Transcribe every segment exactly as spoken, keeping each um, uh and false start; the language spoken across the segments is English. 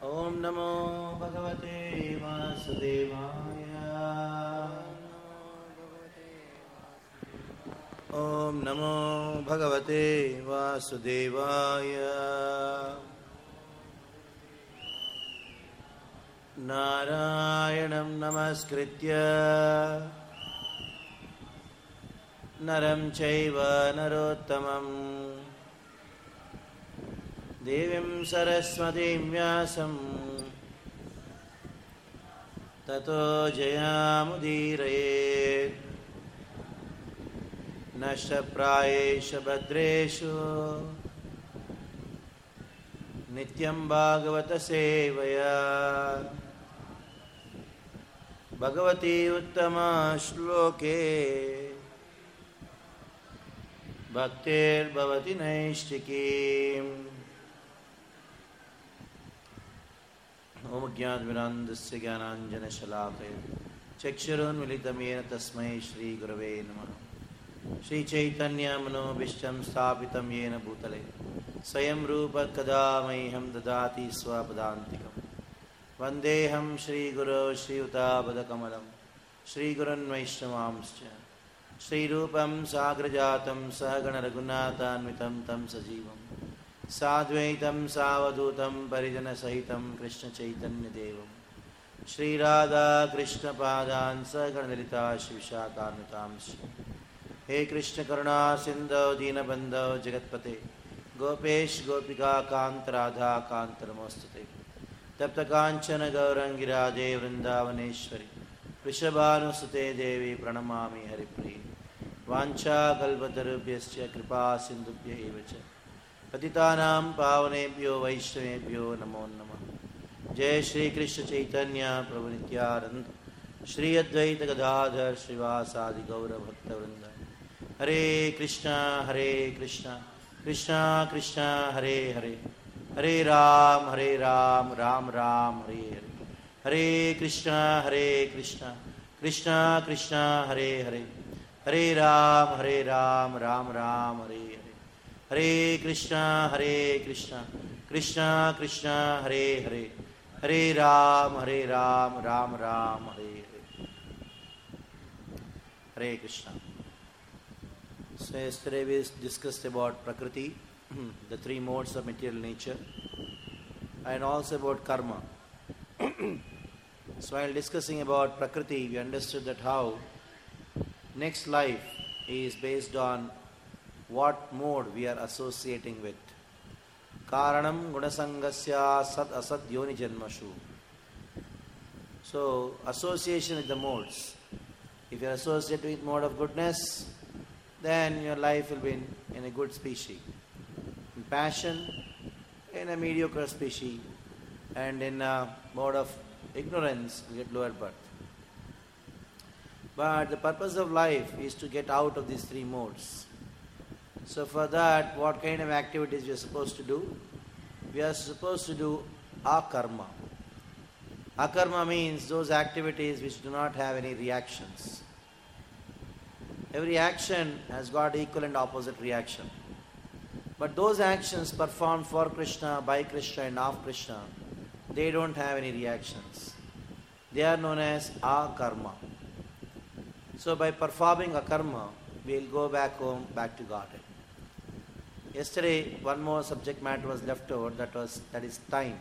Om Namo Bhagavate Vasudevaya. Om Namo Bhagavate Vasudevaya. Narayanam Namaskritya Naram Chaiva Narottamam Devim Saraswatim Vyasam Tato Jayamudiraye Nashtaprayesha Bhadreshu Nityam Bhagavata Sevaya Bhagavati Uttama Shloke Bhaktir Bhavati Naishtikim Om Jnanvirandasya Jnananjana Shalakaya Chakshurun Militamena Tasmai Shri Gurave Namaha Shri Chaitanya Mano Vishtam Sthapitam Yena Bhutale Swayam Rupa Kada Mayham Dadati Swapadantikam Vandeham Shri Guru Shri Utabada Kamalam Shri Gurun Vaishnavamscha Shri Rupam Sagrajatam Sahagana Raghunathanvitam Tam Sajivam Sadvaitam Savadutam Parijana Sahitam Krishna Chaitanya Devam Shri Radha Krishna Padan Saganalita Shivishakanutamsya He Krishna Karuna Sindhu Dinabandhu Jagatpate Gopesh Gopika Kant Radha Kant Namostate Tapta Kanchana Gaurangi Radhe Vrindavaneshwari Vrishabhanusute Devi Pranamami Haripriya Vancha Kalpatarubhyascha Kripa Sindhubhya Evacha Patitanam Pavanebhyo Vaishnavebhyo Namo Namah Jai Shri Krishna Chaitanya Prabhu Nityananda Shri Advaita Gadadhar Srivasadi Gaura Bhakta Vrinda Hare Krishna Hare Krishna Krishna Krishna Hare Hare Hare Ram Hare Ram Ram Ram Hare Hare Hare Krishna Hare Krishna Krishna Krishna Hare Hare Hare Ram Hare Ram Ram Ram Hare Hare Hare Krishna Hare Krishna Krishna Krishna Hare Hare Hare Ram Hare Ram Ram Ram Hare Hare Hare Krishna. So yesterday we discussed about Prakriti, the three modes of material nature, and also about karma. So while discussing about Prakriti, we understood that how next life is based on what mode we are associating with. Karanam gunasangasya sad asad yoni janmashu. So association with the modes. If you are associated with mode of goodness, then your life will be in, in a good species. In passion, in a mediocre species. And in a mode of ignorance, you get lower birth. But the purpose of life is to get out of these three modes. So for that, what kind of activities we are supposed to do? We are supposed to do akarma. Akarma means those activities which do not have any reactions. Every action has got equal and opposite reaction. But those actions performed for Krishna, by Krishna and of Krishna, they don't have any reactions. They are known as akarma. So by performing akarma, we will go back home, back to Godhead. Yesterday, one more subject matter was left over, that was that is time.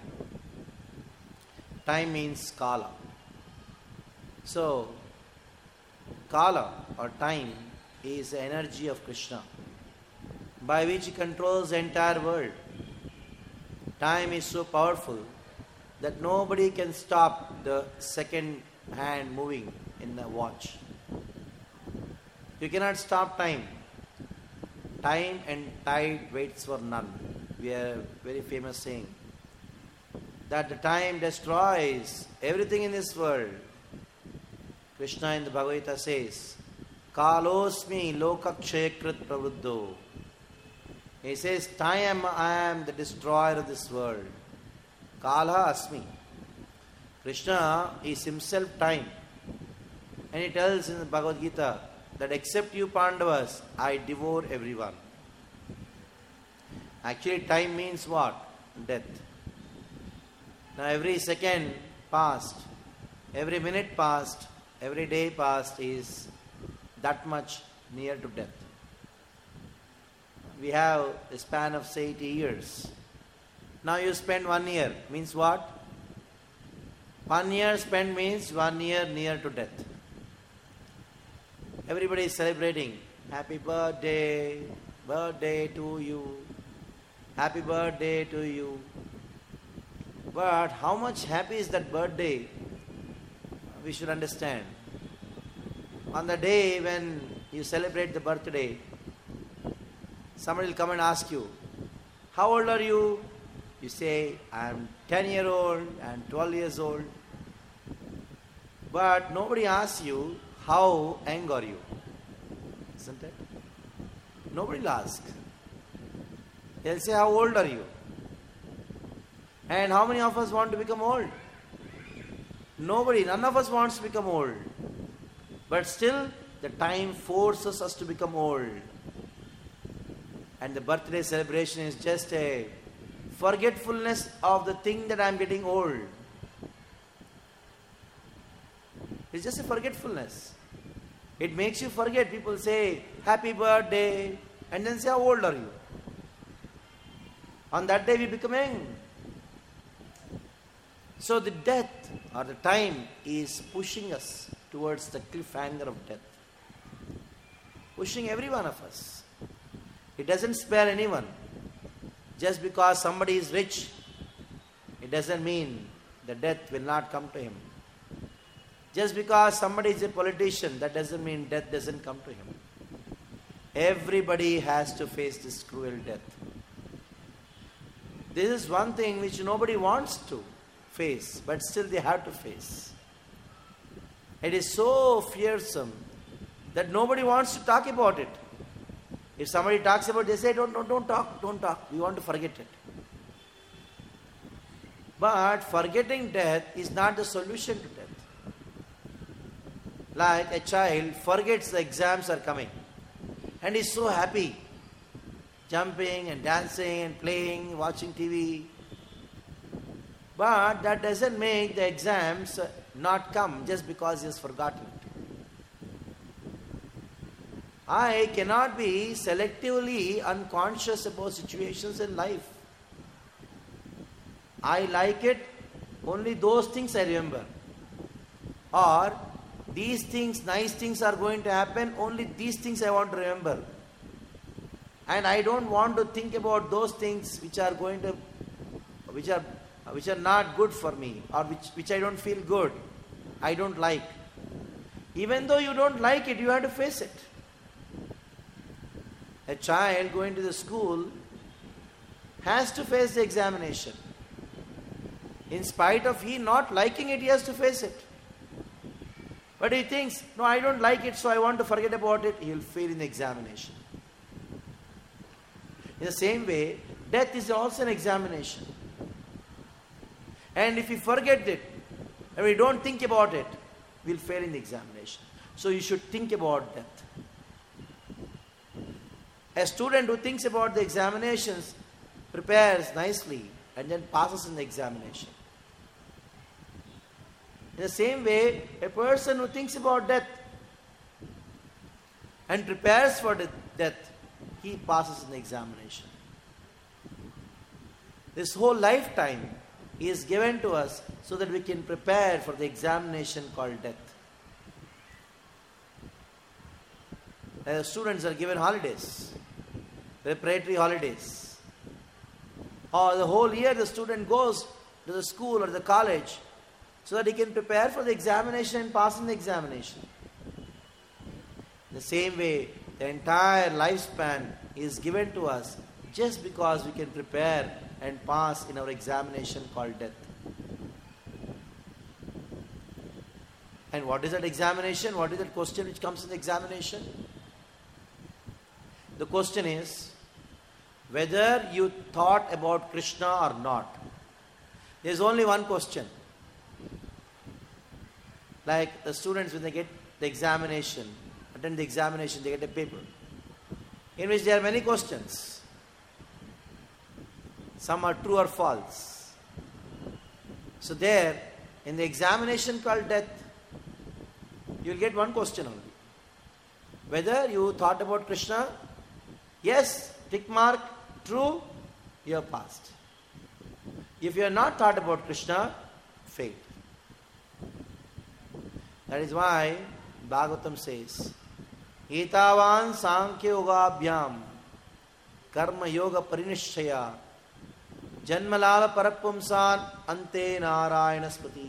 Time means kala. So, kala or time is the energy of Krishna, by which he controls the entire world. Time is so powerful that nobody can stop the second hand moving in the watch. You cannot stop time. Time and tide waits for none. We have a very famous saying that the time destroys everything in this world. Krishna in the Bhagavad Gita says, Kalosmi lokakshayakrit pravruddho. He says, time I am the destroyer of this world. Kala asmi. Krishna is himself time. And he tells in the Bhagavad Gita that except you Pandavas, I devour everyone. Actually, time means what? Death. Now every second passed, every minute passed, every day passed is that much near to death. We have a span of say eighty years. Now you spend one year. Means what? One year spent means one year near to death. Everybody is celebrating. Happy birthday, birthday to you. Happy birthday to you. But how much happy is that birthday? We should understand. On the day when you celebrate the birthday, somebody will come and ask you, how old are you? You say, I am ten year old, I am twelve years old. But nobody asks you, how young are you? Isn't it? Nobody will ask. They'll say, how old are you? And how many of us want to become old? Nobody, none of us wants to become old. But still, the time forces us to become old. And the birthday celebration is just a forgetfulness of the thing that I am getting old. It's just a forgetfulness. It makes you forget. People say, happy birthday, and then say, how old are you? On that day we become young. So the death or the time is pushing us towards the cliffhanger of death. Pushing every one of us. It doesn't spare anyone. Just because somebody is rich, it doesn't mean the death will not come to him. Just because somebody is a politician, that doesn't mean death doesn't come to him. Everybody has to face this cruel death. This is one thing which nobody wants to face, but still they have to face. It is so fearsome that nobody wants to talk about it. If somebody talks about it, they say, don't, don't, don't talk, don't talk. We want to forget it. But forgetting death is not the solution to death. Like a child forgets the exams are coming and is so happy, jumping and dancing and playing, watching T V. But that doesn't make the exams not come just because he has forgotten it. I cannot be selectively unconscious about situations in life. I like it, only those things I remember. Or these things, nice things are going to happen, only these things I want to remember. And I don't want to think about those things which are going to, which are which are not good for me, or which, which I don't feel good, I don't like. Even though you don't like it, you have to face it. A child going to the school has to face the examination. In spite of he not liking it, he has to face it. But he thinks, no, I don't like it, so I want to forget about it. He will fail in the examination. In the same way, death is also an examination. And if we forget it, and we don't think about it, we will fail in the examination. So you should think about death. A student who thinks about the examinations prepares nicely and then passes in the examination. In the same way, a person who thinks about death and prepares for the death, he passes in the examination. This whole lifetime is given to us so that we can prepare for the examination called death. The students are given holidays, preparatory holidays. Or the whole year the student goes to the school or the college so that he can prepare for the examination and pass in the examination. In the same way, the entire lifespan is given to us just because we can prepare and pass in our examination called death. And what is that examination? What is that question which comes in the examination? The question is whether you thought about Krishna or not. There is only one question. Like the students, when they get the examination, attend the examination, they get a paper in which there are many questions. Some are true or false. So there, in the examination called death, you will get one question only. Whether you thought about Krishna, yes, tick mark, true, you have passed. If you have not thought about Krishna, failed. That is why Bhagavatam says, Etavan Sankhya Yogabhyam Karma Yoga Parinishaya Janmalala Parapumsan Ante Narayana Spati.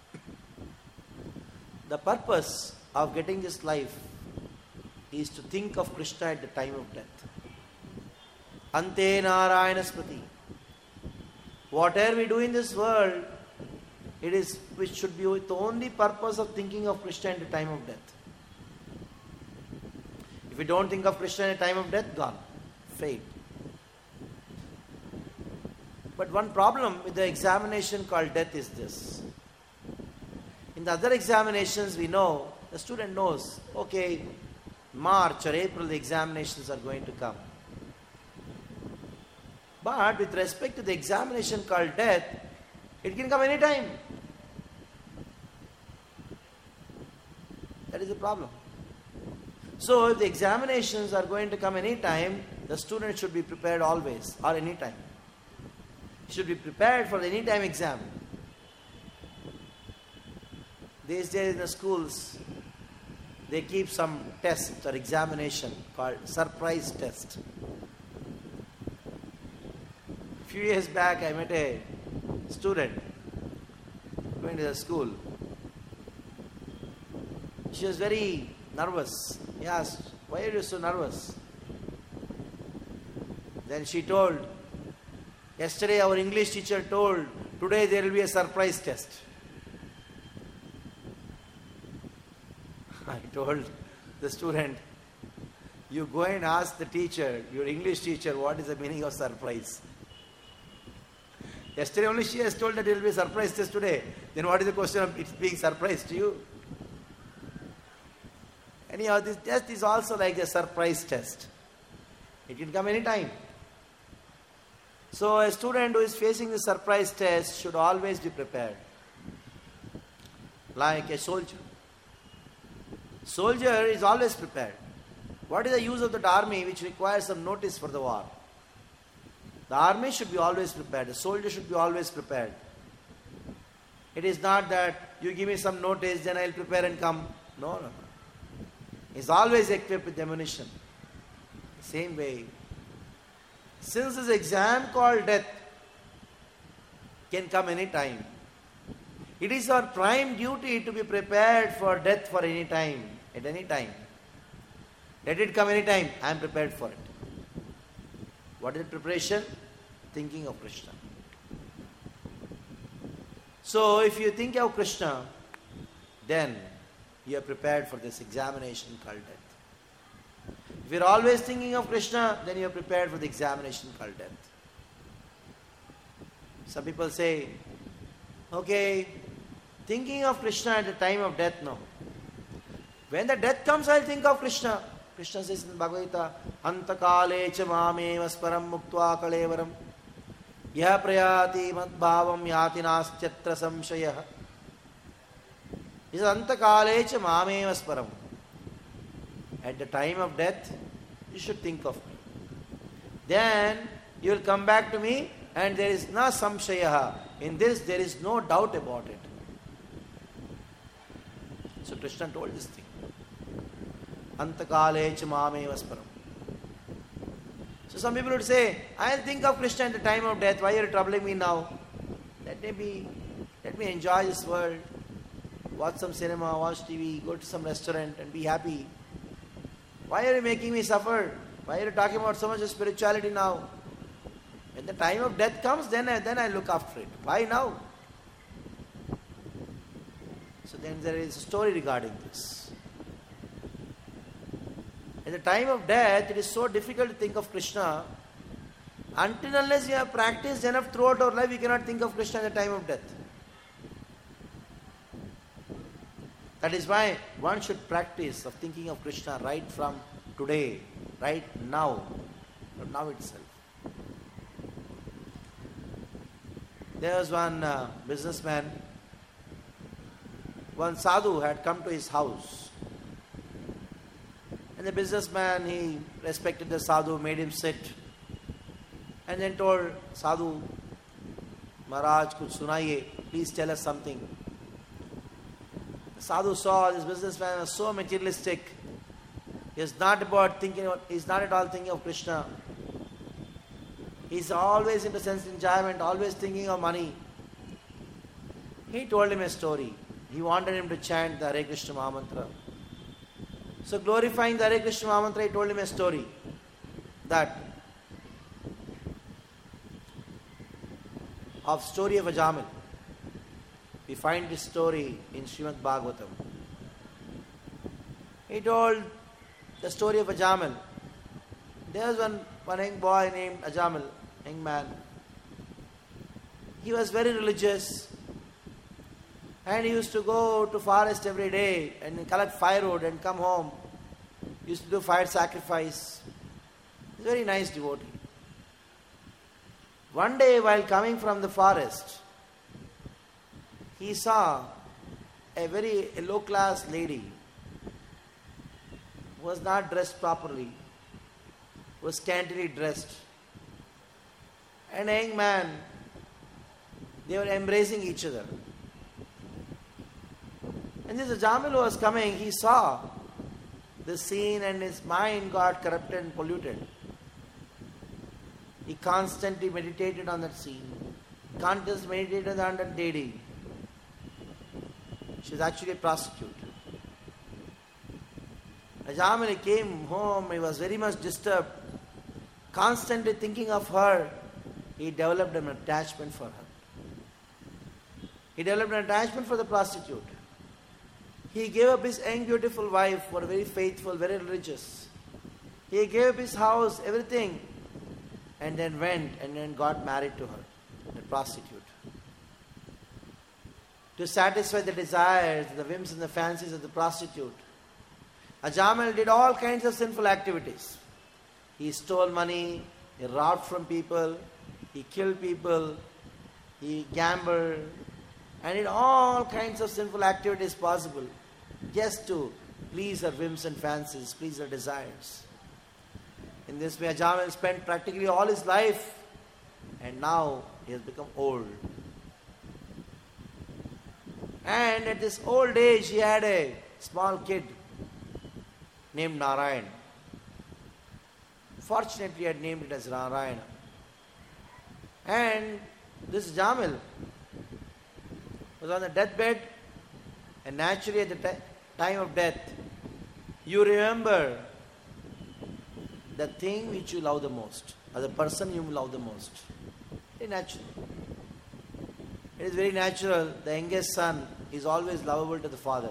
The purpose of getting this life is to think of Krishna at the time of death. Ante Narayana Spati. Whatever we do in this world, it is which should be with the only purpose of thinking of Krishna at the time of death. If we don't think of Krishna at the time of death, gone, failed. But one problem with the examination called death is this. In the other examinations we know, the student knows, okay, March or April the examinations are going to come. But with respect to the examination called death, it can come any time. That is the problem. So if the examinations are going to come any time, the student should be prepared always or any time. He should be prepared for the any time exam. These days in the schools, they keep some test or examination called surprise test. A few years back, I met a student going to the school. She was very nervous. He asked, why are you so nervous? Then she told, yesterday our English teacher told, today there will be a surprise test. I told the student, you go and ask the teacher, your English teacher, what is the meaning of surprise. Yesterday only she has told that there will be a surprise test today. Then what is the question of it being surprised to you? Anyhow, this test is also like a surprise test. It can come any time. So a student who is facing the surprise test should always be prepared. Like a soldier. Soldier is always prepared. What is the use of that army which requires some notice for the war? The army should be always prepared. The soldier should be always prepared. It is not that you give me some notice, then I will prepare and come. No, no, no. He is always equipped with ammunition. Same way. Since this exam called death can come any time, it is our prime duty to be prepared for death for any time, at any time. Let it come any time, I am prepared for it. What is the preparation? Thinking of Krishna. So if you think of Krishna, then you are prepared for this examination called death. If you are always thinking of Krishna, then you are prepared for the examination called death. Some people say, okay, thinking of Krishna at the time of death, no. When the death comes, I will think of Krishna. Krishna says in Bhagavad Gita, Antakale cha mameva sparam muktva kalevaram yaha prayati madbhavam yati nastyatra samshayah. He says, Antakale cha mameva sparam. At the time of death, you should think of me. Then you will come back to me and there is na samshayah. In this there is no doubt about it. So Krishna told this thing. Antakale cha mameva sparam. So some people would say, I will think of Krishna at the time of death. Why are you troubling me now? Let me be, let me enjoy this world. Watch some cinema, watch T V, go to some restaurant and be happy. Why are you making me suffer? Why are you talking about so much of spirituality now? When the time of death comes, then I, then I look after it. Why now? So then there is a story regarding this. At the time of death, it is so difficult to think of Krishna. Until unless you have practiced enough throughout our life, you cannot think of Krishna at the time of death. That is why one should practice of thinking of Krishna right from today, right now, from now itself. There was one uh, businessman, one sadhu had come to his house. And the businessman, he respected the sadhu, made him sit. And then told sadhu, Maharaj, kuch sunaiye, please tell us something. The sadhu saw this businessman was so materialistic. He's not about thinking about, he's not at all thinking of Krishna. He's always into sense enjoyment, always thinking of money. He told him a story. He wanted him to chant the Hare Krishna Mahamantra. So glorifying the Hare Krishna Mahamantra, he told him a story. That of story of Ajamil. We find this story in Srimad Bhagavatam. He told the story of Ajamil. There was one, one young boy named Ajamil, young man. He was very religious and he used to go to forest every day and collect firewood and come home. He used to do fire sacrifice. He's a very nice devotee. One day while coming from the forest, he saw a very low class lady who was not dressed properly, was scantily dressed. And a young man, they were embracing each other. And this Ajamil was coming, he saw the scene and his mind got corrupted and polluted. He constantly meditated on that scene. Constantly meditated on that lady. She was actually a prostitute. Ajamil came home, he was very much disturbed. Constantly thinking of her, he developed an attachment for her. He developed an attachment for the prostitute. He gave up his young beautiful wife, who was very faithful, very religious. He gave up his house, everything, and then went and then got married to her, the prostitute. To satisfy the desires, the whims and the fancies of the prostitute, Ajamil did all kinds of sinful activities. He stole money, he robbed from people, he killed people, he gambled, and did all kinds of sinful activities possible just to please her whims and fancies, please her desires. In this way, Ajamil spent practically all his life, and now he has become old. And at this old age, he had a small kid named Narayan. Fortunately, he had named it as Narayana. And this Ajamil was on the deathbed, and naturally at the t- time of death, you remember the thing which you love the most, or the person you love the most. Very natural. It is very natural. The youngest son is always lovable to the father.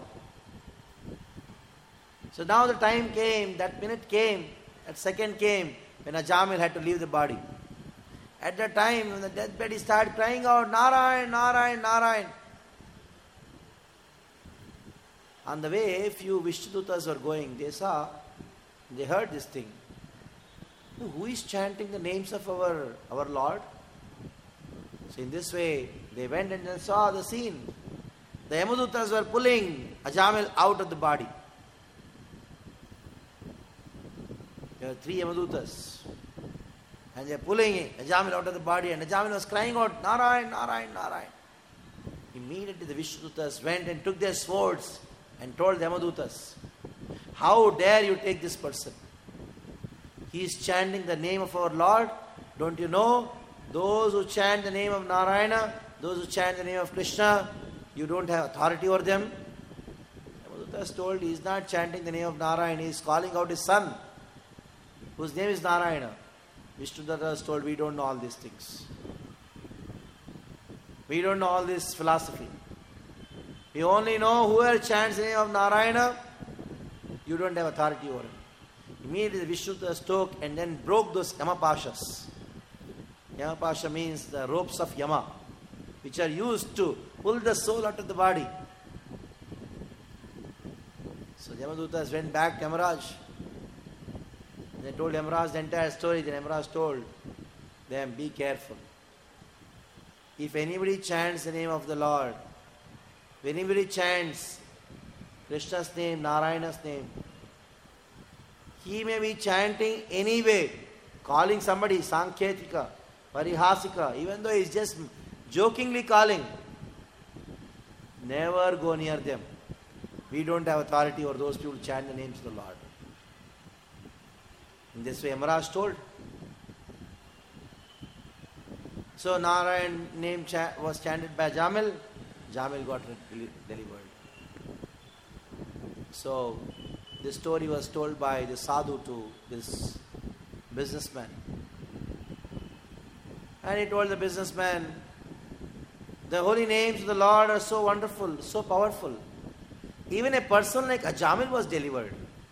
So now the time came, that minute came, that second came, when Ajamil had to leave the body. At that time, on the deathbed, he started crying out, Narayan, Narayan, Narayan. On the way, few Vishnudutas were going. They saw, they heard this thing. Who is chanting the names of our, our Lord? So in this way, they went and then saw the scene. The Yamadutas were pulling Ajamil out of the body. There were three Yamadutas. And they are pulling Ajamil out of the body. And Ajamil was crying out, Narayan, Narayan, Narayan. Immediately the Vishnudutas went and took their swords and told the Yamadutas, how dare you take this person? He is chanting the name of our Lord. Don't you know? Those who chant the name of Narayana, those who chant the name of Krishna, you don't have authority over them. Yamadutas told he is not chanting the name of Narayana, he is calling out his son, whose name is Narayana. Vishnudutas told, we don't know all these things. We don't know all this philosophy. We only know whoever chants the name of Narayana, you don't have authority over him. Immediately the Vishnudutas took and then broke those Yamapashas. Yamapasha means the ropes of Yama, which are used to pull the soul out of the body. So Yamadutas went back to Yamaraj. They told Yamaraj the entire story. Then Yamaraj told them, be careful. if anybody chants the name of the Lord, if anybody chants Krishna's name, Narayana's name, he may be chanting anyway, calling somebody Sankhetika, Parihasika, even though he's just jokingly calling. Never go near them. We don't have authority over those people who chant the names of the Lord. In this way, Yamaraj told. So Narayan name cha- was chanted by Jamil. Jamil got re- delivered. So this story was told by the sadhu to this businessman. And he told the businessman, the holy names of the Lord are so wonderful, so powerful. Even a person like Ajamil was delivered.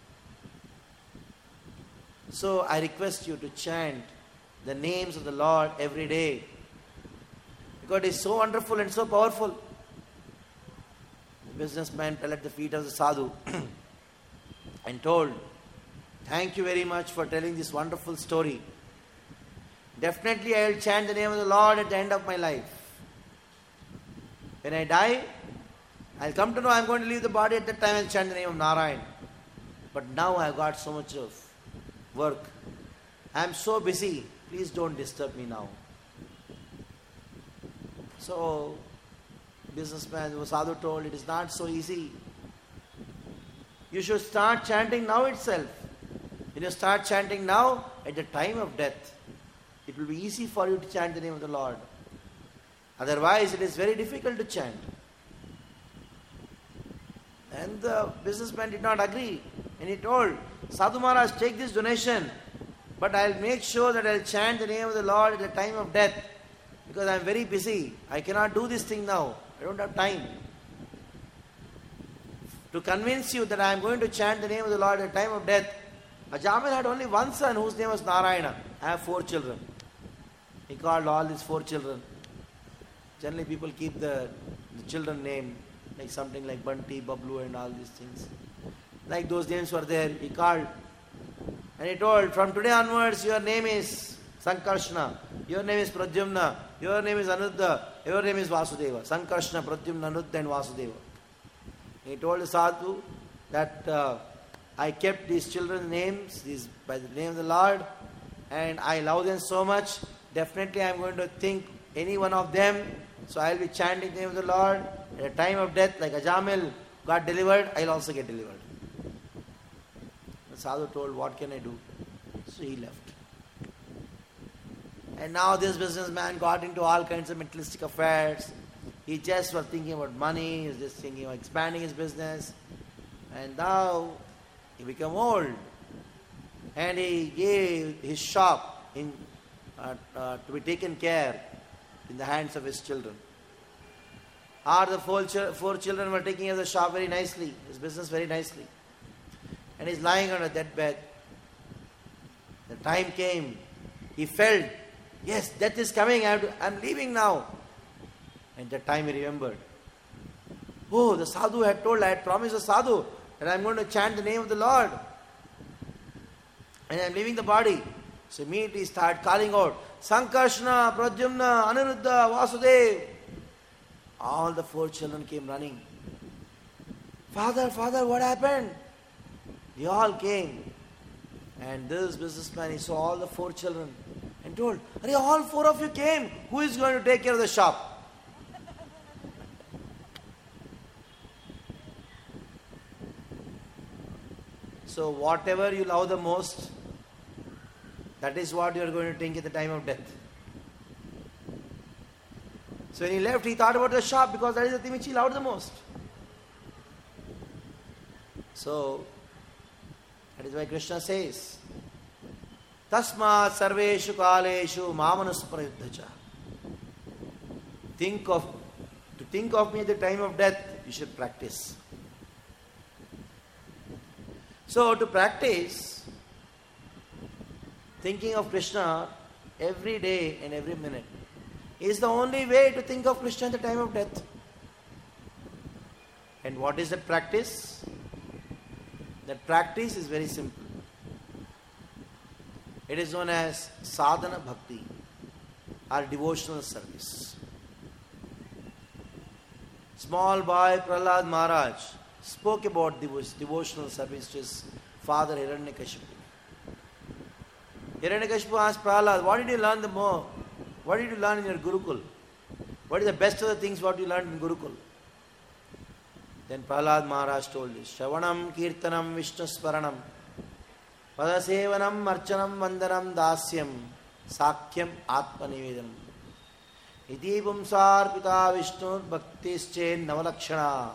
So I request you to chant the names of the Lord every day, because it is so wonderful and so powerful. The businessman fell at the feet of the sadhu and told, thank you very much for telling this wonderful story. Definitely I will chant the name of the Lord at the end of my life. When I die, I will come to know I am going to leave the body. At that time I will chant the name of Narayan. But now I have got so much of work. I am so busy. Please don't disturb me now. So, businessman, the sadhu told, it is not so easy. You should start chanting now itself. When you start chanting now, at the time of death, it will be easy for you to chant the name of the Lord. Otherwise, it is very difficult to chant. And the businessman did not agree. And he told, Sadhu Maharaj, take this donation, but I will make sure that I will chant the name of the Lord at the time of death, because I am very busy. I cannot do this thing now. I don't have time. To convince you that I am going to chant the name of the Lord at the time of death, Ajamil had only one son whose name was Narayana. I have four children. He called all these four children. Generally people keep the, the children name, like something like Bunty, Bablu and all these things. Like those names were there, he called. And he told, from today onwards your name is Sankarshna, your name is Pradyumna, your name is Anuruddha, your name is Vasudeva. Sankarshna, Pradyumna, Anuruddha and Vasudeva. He told the sadhu that uh, I kept these children's names these, by the name of the Lord, and I love them so much. Definitely I am going to think any one of them. So I will be chanting the name of the Lord. At the time of death, like Ajamil got delivered, I will also get delivered. The sadhu told, what can I do? So he left. And now this businessman got into all kinds of materialistic affairs. He just was thinking about money, he was just thinking of expanding his business. And now he became old. And he gave his shop in, uh, uh, to be taken care in the hands of his children. Or the four, ch- four children were taking care of the shop very nicely, his business very nicely. And he's lying on a deathbed. The time came. He felt, yes, death is coming, I have to, I'm leaving now. And that time he remembered. Oh, the sadhu had told, I had promised the sadhu that I'm going to chant the name of the Lord. And I'm leaving the body. So immediately he started calling out, Sankarshna, Pradyumna, Anuruddha, Vasudev. All the four children came running. Father, father, what happened? They all came. And this businessman, he saw all the four children and told, all four of you came. Who is going to take care of the shop? So whatever you love the most, that is what you are going to think at the time of death. So when he left, he thought about the shop because that is the thing which he loved the most. So that is why Krishna says, Tasmat sarveshu kaleshu mamanusprayuddhacha. Think of, to think of me at the time of death, you should practice. So to practice thinking of Krishna every day and every minute is the only way to think of Krishna at the time of death. And what is that practice? That practice is very simple. It is known as sadhana bhakti or devotional service. Small boy Prahlad Maharaj spoke about devo- devotional service to his father Hiranyakashipu. Hiranyakashipu asked Prahlad, what did you learn the more? What did you learn in your Gurukul? What is the best of the things what you learned in Gurukul? Then Prahlad Maharaj told this, Shravanam, Kirtanam, Vishnu Sparanam, Padasevanam, Marchanam, Vandanam, Dasyam, Sakyam, Atma Nivedanam. Iti Pumsar Pita Vishnu Bhaktische Navalakshana.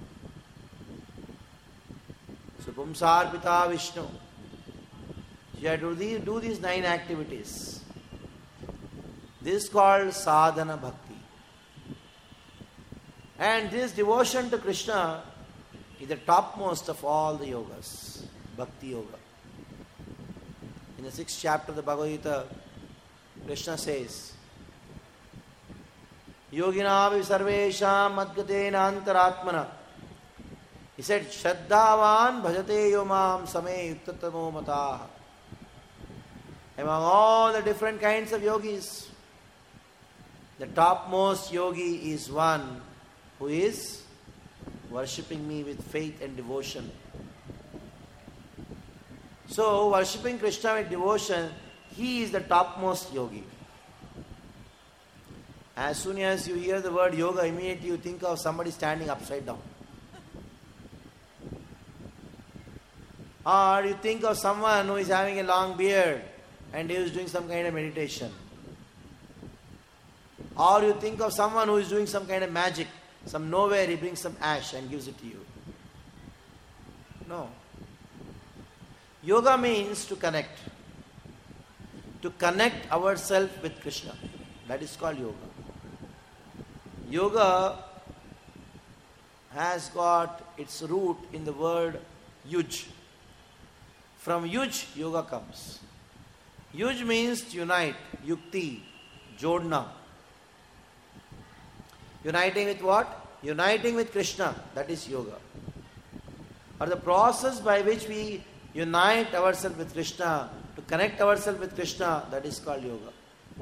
So Pumsar Pita Vishnu. You have to do these, do these nine activities. This is called sadhana bhakti. And this devotion to Krishna is the topmost of all the yogas, bhakti yoga. In the sixth chapter of the Bhagavad Gita, Krishna says, Yoginavi sarvesham madgatena antaratmana. He said, Shraddhavan bhajate yomam same yuktatamo mataha. Among all the different kinds of yogis, the topmost yogi is one who is worshipping me with faith and devotion. So, worshipping Krishna with devotion, he is the topmost yogi. As soon as you hear the word yoga, immediately you think of somebody standing upside down. Or you think of someone who is having a long beard and he is doing some kind of meditation. Or you think of someone who is doing some kind of magic. Some nowhere he brings some ash and gives it to you. No. Yoga means to connect. To connect ourselves with Krishna. That is called yoga. Yoga has got its root in the word yuj. From yuj, yoga comes. Yuj means to unite, yukti, jodna. Uniting with what? Uniting with Krishna. That is yoga. Or the process by which we unite ourselves with Krishna, to connect ourselves with Krishna, that is called yoga.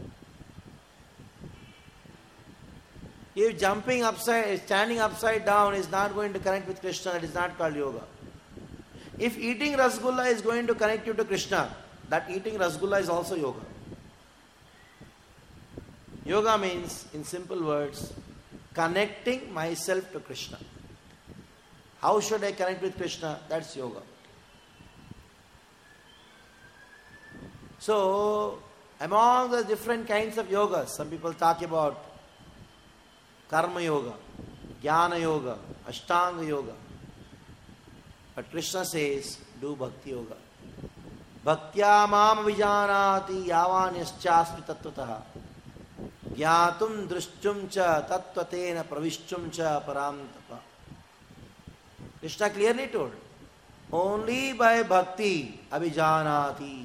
If jumping upside, standing upside down is not going to connect with Krishna, that is not called yoga. If eating rasgulla is going to connect you to Krishna, that eating rasgulla is also yoga. Yoga means, in simple words, connecting myself to Krishna. How should I connect with Krishna? That's yoga. So, among the different kinds of yogas, some people talk about karma yoga, jnana yoga, ashtanga yoga. But Krishna says, do bhakti yoga. Bhaktya mam vijanati yavanyascha tattvataha. Jnatum drushtum cha tattvatena pravishtum cha paramtapa. Krishna clearly told, only by bhakti abhijanati.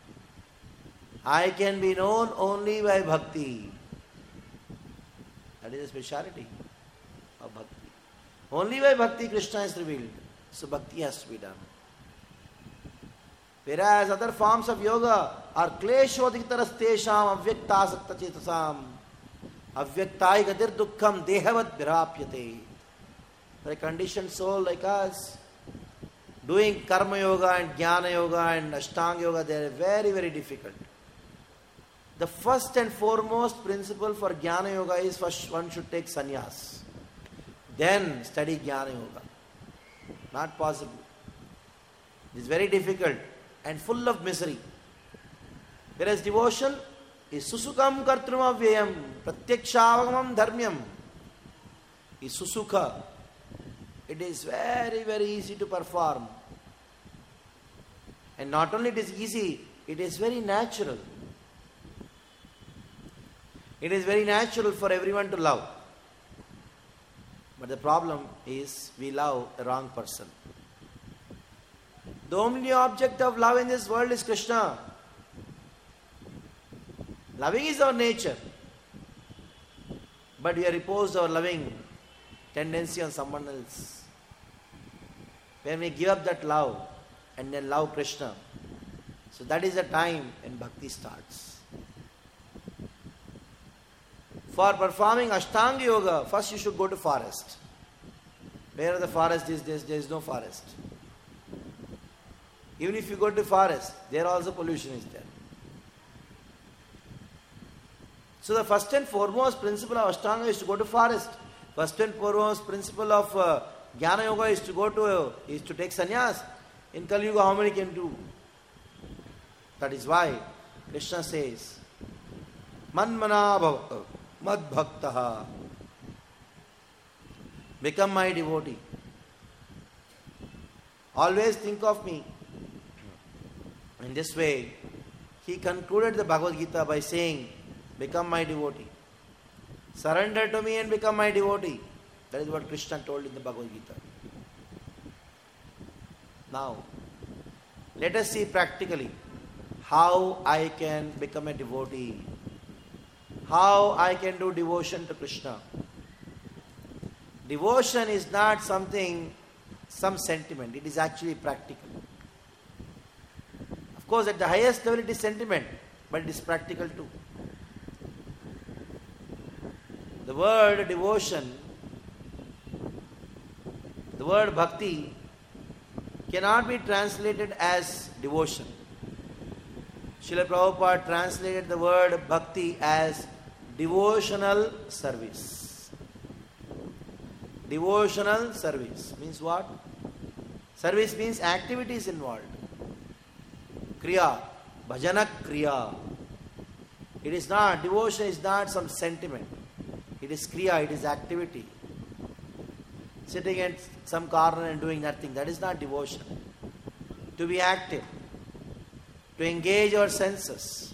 I can be known only by bhakti. That is the speciality of bhakti. Only by bhakti Krishna is revealed. So bhakti has to be done. Whereas other forms of yoga are kleshodiktaras tesham avyaktasakta chetasam avyaktai gadir dukkham dehavat virapyate. For a conditioned soul like us, doing karma yoga and jnana yoga and ashtanga yoga, they are very, very difficult. The first and foremost principle for jnana yoga is first one should take sannyas. Then study jnana yoga. Not possible. It is very difficult and full of misery. Whereas devotion is susukam kartrum avyayam pratyakshavangamam dharmyam. Is susukha. It is very, very easy to perform. And not only it is easy, it is very natural. It is very natural for everyone to love. But the problem is we love the wrong person. The only object of love in this world is Krishna. Loving is our nature. But we have imposed our loving tendency on someone else. When we give up that love and then love Krishna, so that is the time when bhakti starts. For performing Ashtanga Yoga, first you should go to forest. Where the forest is, there, there is no forest. Even if you go to forest, there also pollution is there. So the first and foremost principle of Ashtanga is to go to forest. First and foremost principle of uh, Jnana Yoga is to go to, uh, is to take sannyas. In Kali Yuga, how many can do? That is why Krishna says, Manmana bhava mad bhaktaha. Become my devotee. Always think of me. In this way, he concluded the Bhagavad Gita by saying, become my devotee. Surrender to me and become my devotee. That is what Krishna told in the Bhagavad Gita. Now, let us see practically how I can become a devotee. How I can do devotion to Krishna. Devotion is not something, some sentiment. It is actually practical. Of course, at the highest level it is sentiment, but it is practical too. The word devotion, the word bhakti cannot be translated as devotion. Srila Prabhupada translated the word bhakti as devotional service. Devotional service means what? Service means activities involved. Kriya, bhajana kriya. It is not, devotion is not some sentiment. It is kriya, it is activity. Sitting in some corner and doing nothing, that is not devotion. To be active, to engage our senses,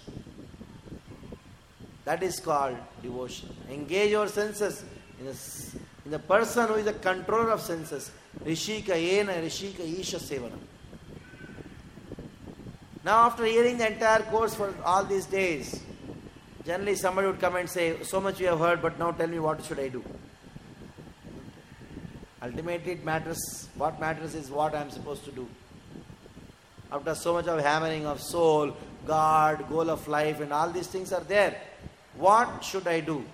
that is called devotion. Engage our senses in the, in the person who is the controller of senses. Rishika yena, Rishika isha sevanam. Now after hearing the entire course for all these days, generally somebody would come and say, so much we have heard, but now tell me what should I do? Ultimately it matters, what matters is what I am supposed to do. After so much of hammering of soul, God, goal of life and all these things are there, what should I do?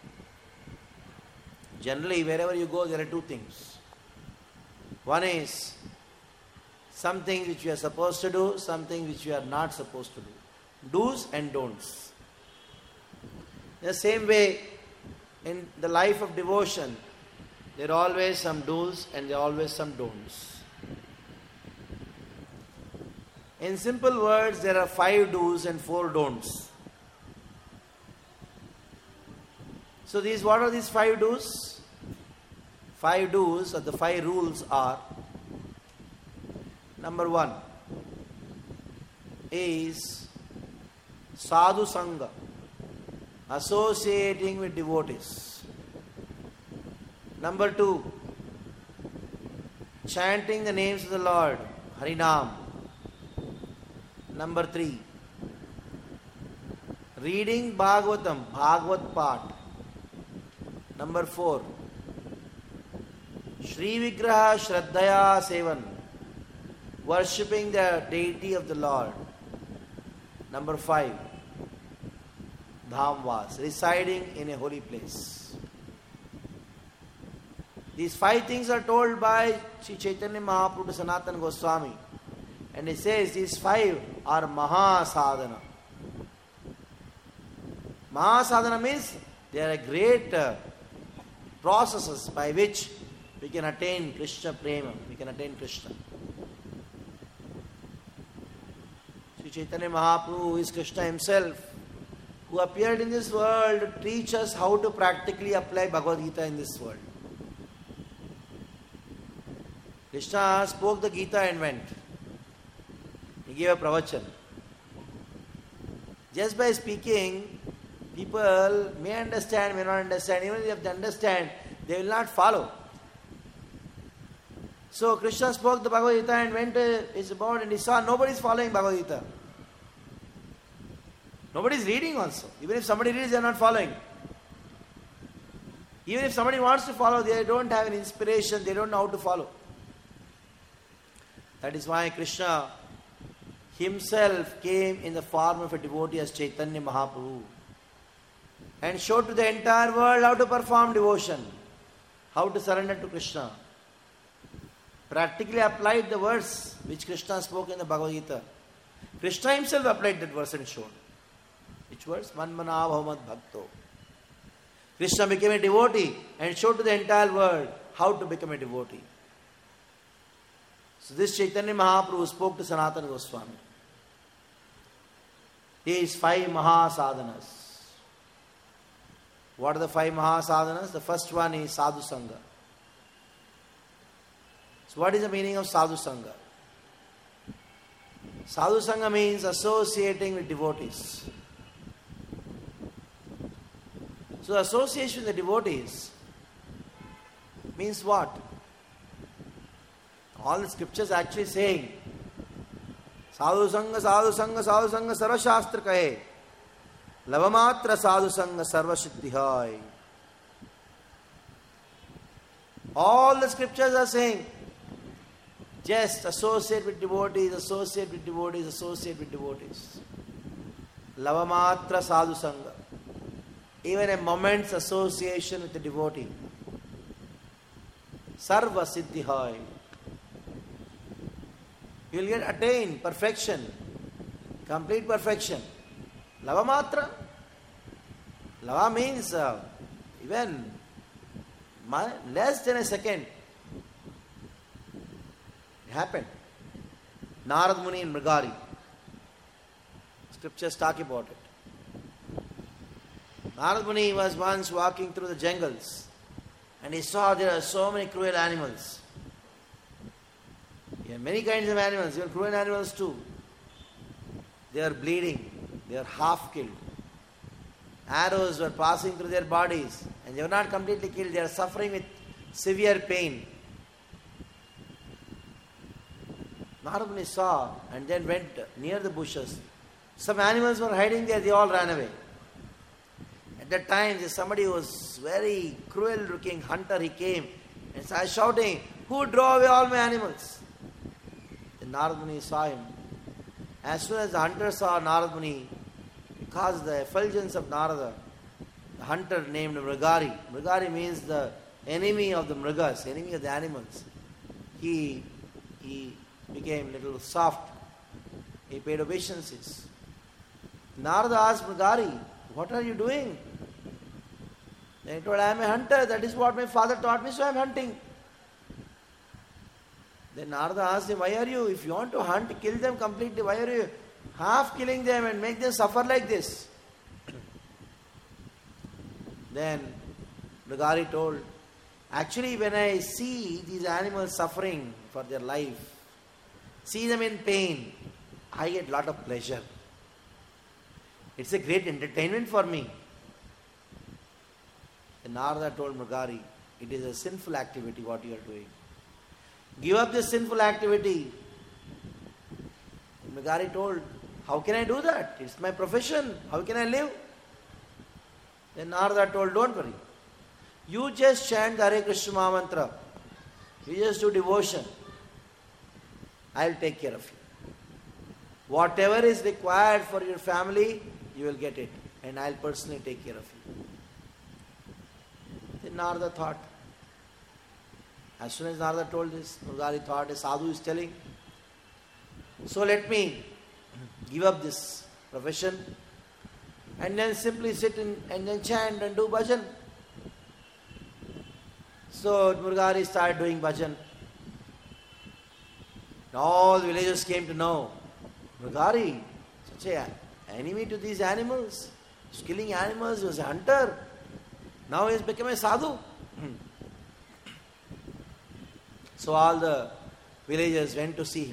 Generally wherever you go there are two things. One is some things which you are supposed to do, some things which you are not supposed to do. Do's and don'ts. In the same way, in the life of devotion, there are always some do's and there are always some don'ts. In simple words, there are five do's and four don'ts. So these, what are these five do's? Five do's or the five rules are: number one is sadhu sangha, associating with devotees. Number two, chanting the names of the Lord, Harinam. Number three, reading Bhagavatam, Bhagavat Path. Number four, Shri Vigraha Shraddhaya Sevan, worshipping the deity of the Lord. Number five, Dhamvas, residing in a holy place. These five things are told by Sri Chaitanya Mahaprabhu to Sanatana Goswami. And he says these five are Mahasadhana. Mahasadhana means they are a great uh, processes by which we can attain Krishna Prema, we can attain Krishna. Sri Chaitanya Mahaprabhu, who is Krishna himself, who appeared in this world to teach us how to practically apply Bhagavad Gita in this world. Krishna spoke the Gita and went. He gave a pravachan. Just by speaking, people may understand, may not understand. Even if they understand, they will not follow. So Krishna spoke the Bhagavad Gita and went to his abode and he saw nobody is following Bhagavad Gita. Nobody is reading also. Even if somebody reads, they are not following. Even if somebody wants to follow, they don't have an inspiration, they don't know how to follow. That is why Krishna himself came in the form of a devotee as Chaitanya Mahaprabhu and showed to the entire world how to perform devotion, how to surrender to Krishna. practically applied the verse which Krishna spoke in the Bhagavad Gita. Krishna himself applied that verse and showed. Which verse? Manmana bhavat bhakto. Krishna became a devotee and showed to the entire world how to become a devotee. So this Chaitanya Mahaprabhu spoke to Sanatana Goswami. These five Mahasadhanas. What are the five Mahasadhanas? The first one is Sadhu Sangha. So what is the meaning of Sadhu Sangha? Sadhu Sangha means associating with devotees. So association with the devotees means what? All the scriptures actually saying Sadhu Sangha, Sadhu Sangha, Sadhu Sangha, Sarva Shastra kahe. Lavamatra Sadhu Sangha, Sarva Siddhihai. All the scriptures are saying just associate with devotees, associate with devotees, associate with devotees. Lavamatra Sadhu Sangha. Even a moment's association with the devotee. Sarva Siddhihai. You will get attained perfection, complete perfection. Lavamatra. Lava means uh, even less than a second. It happened. Narad Muni in Mrigari. Scriptures talk about it. Narad Muni was once walking through the jungles and he saw there are so many cruel animals. There are many kinds of animals, even cruel animals too. They are bleeding, they are half killed. Arrows were passing through their bodies and they were not completely killed, they are suffering with severe pain. Narad Muni saw and then went near the bushes. Some animals were hiding there, they all ran away. At that time, there somebody who was very cruel looking hunter, he came and started shouting, "Who drove away all my animals?" Then Narad Muni saw him. As soon as the hunter saw Narad Muni, because the effulgence of Narada, the hunter named Mrigari, Mrigari means the enemy of the Mrigas, enemy of the animals, he, he became a little soft. He paid obeisances. Narada asked Mrigari, "What are you doing?" Then he told, "I am a hunter, that is what my father taught me, so I am hunting." Then Narada asked him, "Why are you, if you want to hunt, kill them completely, why are you half killing them and make them suffer like this?" Then Mrigari told, "Actually, when I see these animals suffering for their life, see them in pain, I get a lot of pleasure. It's a great entertainment for me." Then Narada told Mrigari, "It is a sinful activity what you are doing. Give up this sinful activity." Mrigari told, "How can I do that? It's my profession. How can I live?" Then Narada told, "Don't worry. You just chant the Hare Krishna Maha Mantra. You just do devotion. I'll take care of you. Whatever is required for your family, you will get it. And I'll personally take care of you." Then Narada thought, as soon as Narada told this, Mrigari thought, a sadhu is telling, so let me give up this profession and then simply sit in, and then chant and do bhajan. So Mrigari started doing bhajan. And all the villagers came to know, Mrigari, such an enemy to these animals, he's killing animals, he was a hunter. Now he has become a sadhu. So all the villagers went to see him.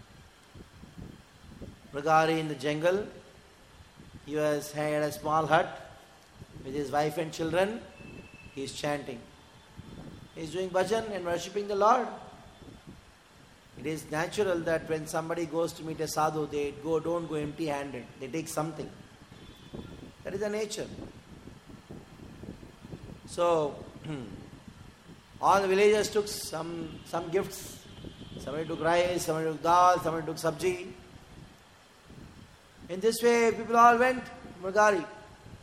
Mrigari in the jungle, he was had a small hut with his wife and children. He is chanting. He is doing bhajan and worshipping the Lord. It is natural that when somebody goes to meet a sadhu, they go don't go empty-handed. They take something. That is the nature. So all the villagers took some some gifts. Somebody took rice, somebody took dal, somebody took sabji. In this way, people all went to Mrigari,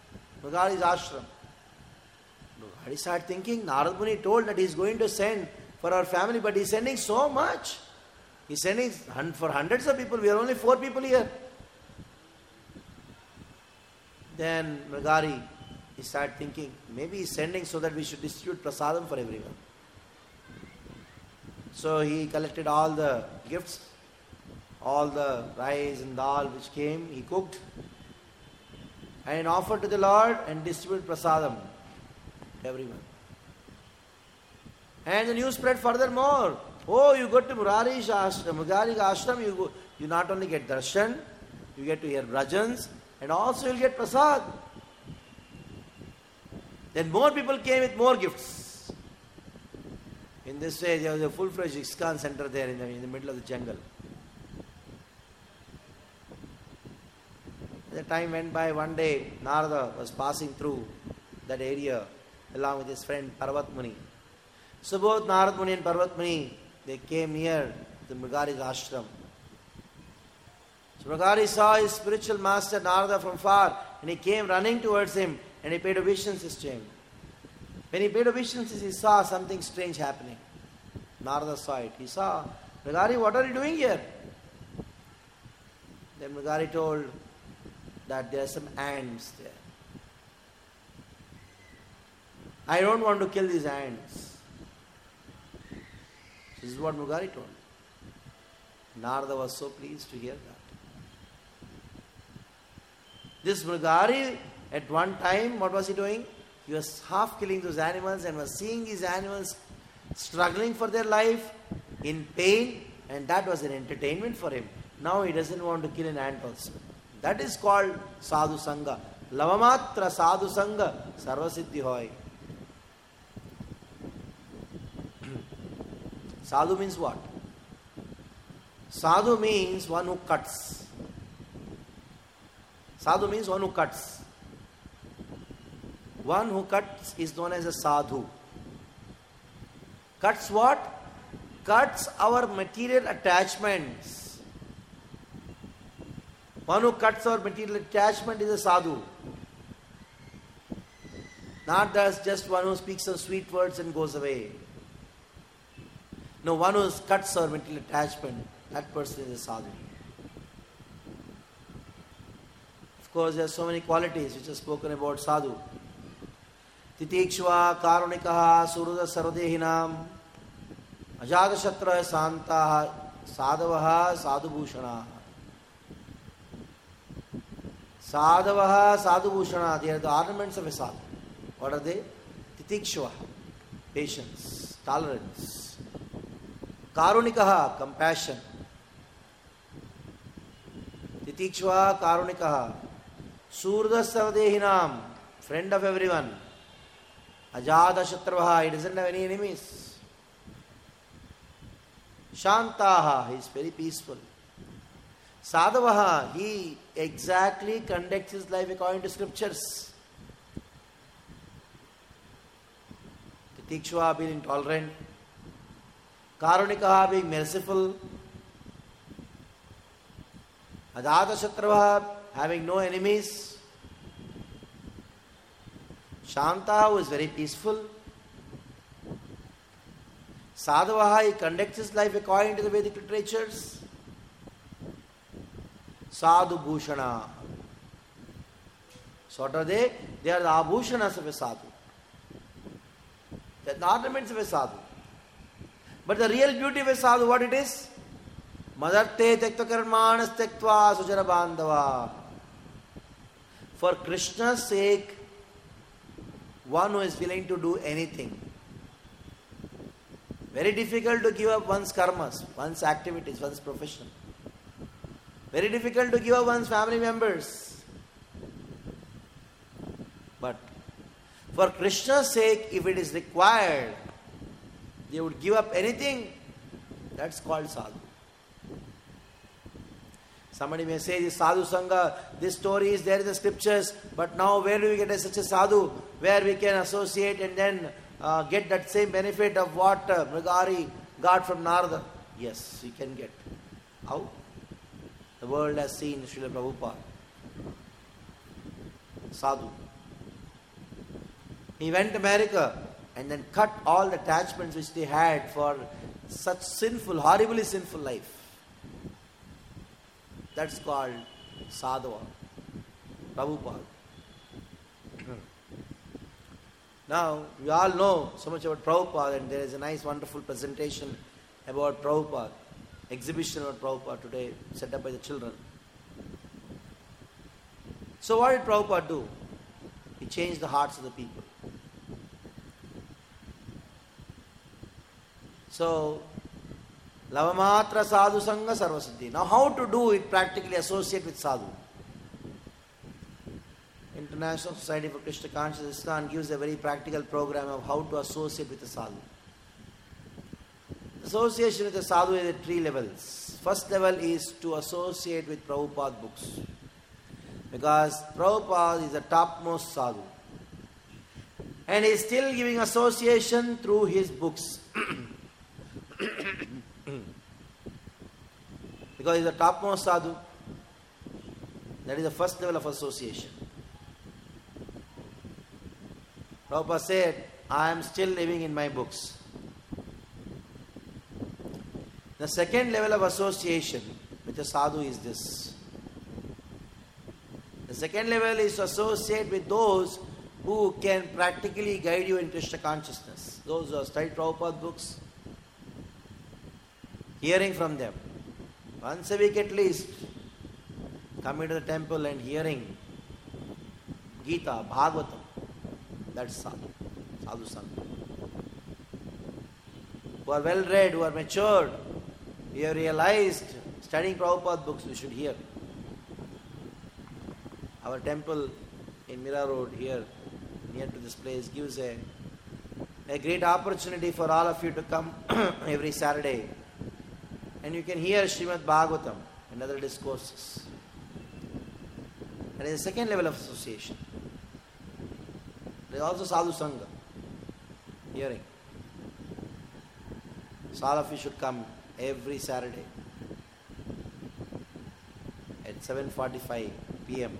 Mrigari's ashram. Mrigari started thinking, Narad Muni told that he is going to send for our family, but he's sending so much. He's sending for hundreds of people. We are only four people here. Then Mrigari, he started thinking, maybe he's sending so that we should distribute prasadam for everyone. So he collected all the gifts, all the rice and dal which came, he cooked and offered to the Lord and distributed prasadam to everyone. And the news spread furthermore. Oh, you go to Murari's ashram, Murari's ashram, you go, you not only get darshan, you get to hear bhajans, and also you'll get prasad. Then more people came with more gifts. In this way, there was a full-fledged ISKCON center there in the, in the middle of the jungle. The time went by, one day, Narada was passing through that area along with his friend Parvat Muni. So both Narad Muni and Parvat Muni, they came near the Mrigari's ashram. So Mrigari saw his spiritual master Narada from far, and he came running towards him and he paid obeisances to him. When he paid obeisances, he saw something strange happening. Narada saw it. He saw, Mrigari, what are you doing here? Then Mrigari told that there are some ants there. I don't want to kill these ants. This is what Mrigari told. Narada was so pleased to hear that. This Mrigari, at one time, what was he doing? He was half killing those animals and was seeing these animals struggling for their life, in pain, and that was an entertainment for him. Now he doesn't want to kill an ant also. That is called Sadhu Sangha. Lavamatra Sadhu Sangha Sarvasiddhi Hoy. Sadhu means what? Sadhu means one who cuts. Sadhu means one who cuts. One who cuts is known as a sadhu. Cuts what? Cuts our material attachments. One who cuts our material attachment is a sadhu. Not just one who speaks some sweet words and goes away. No, one who cuts our material attachment, that person is a sadhu. Of course, there are so many qualities which are spoken about sadhu. Titikshva, Karunikaha, Suruda Sarvadehinam, Ajada Shatra, Santaha, Sadhavaha, Sadhubhushana. Sadhavaha, Sadhubhushana, they are the ornaments of a sadhu. What are they? Titikshva, patience, tolerance. Karunikaha, compassion. Titikshva, Karunikaha. Surda Sarvadehinam, friend of everyone. Ajada Shatravaha, he doesn't have any enemies. Shantaha, he is very peaceful. Sadhavaha, he exactly conducts his life according to scriptures. Titikshva, being intolerant. Karunikaha, being merciful. Ajada Shatravaha, having no enemies. Shanta, who is very peaceful. Sadhavaha, he conducts his life according to the Vedic literatures. Sadhu Bhushana. So what are they? They are the abhushanas of a sadhu. They are the ornaments of a sadhu. But the real beauty of a sadhu, what it is? Madarte tekta karmanas tektva sujana bandhava. For Krishna's sake, one who is willing to do anything. Very difficult to give up one's karmas, one's activities, one's profession. Very difficult to give up one's family members. But for Krishna's sake, if it is required, they would give up anything. That's called sadhu. Somebody may say, this sadhu sangha, this story is there in the scriptures, but now where do we get a, such a sadhu where we can associate and then uh, get that same benefit of what uh, Mrigari got from Narada? Yes, we can get. How? The world has seen Srila Prabhupada. Sadhu. He went to America and then cut all the attachments which they had for such sinful, horribly sinful life. That's called sadhava, Prabhupada. Now, we all know so much about Prabhupada, and there is a nice, wonderful presentation about Prabhupada, exhibition about Prabhupada today, set up by the children. So what did Prabhupada do? He changed the hearts of the people. So, lavamatra sadhu sangha sarvasiddhi. Now how to do it practically, associate with sadhu? International Society for Krishna Consciousness ISKCON gives a very practical program of how to associate with a sadhu. Association with a sadhu is at three levels. First level is to associate with Prabhupada books. Because Prabhupada is the topmost sadhu. And he is still giving association through his books. Because he is the topmost sadhu. That is the first level of association. Prabhupada said, I am still living in my books. The second level of association with a sadhu is this. The second level is to associate with those who can practically guide you in Krishna consciousness. Those who have studied Prabhupada books, hearing from them. Once a week at least, coming to the temple and hearing Gita, Bhagavatam. That's sadhu, sadhu sangha. Who are well read, who are matured, you have realized studying Prabhupada books, we should hear. Our temple in Mira Road here, near to this place, gives a, a great opportunity for all of you to come every Saturday. And you can hear Srimad Bhagavatam and other discourses. That is the second level of association. There is also sadhu sangha, hearing. So all of you should come every Saturday at seven forty-five p.m.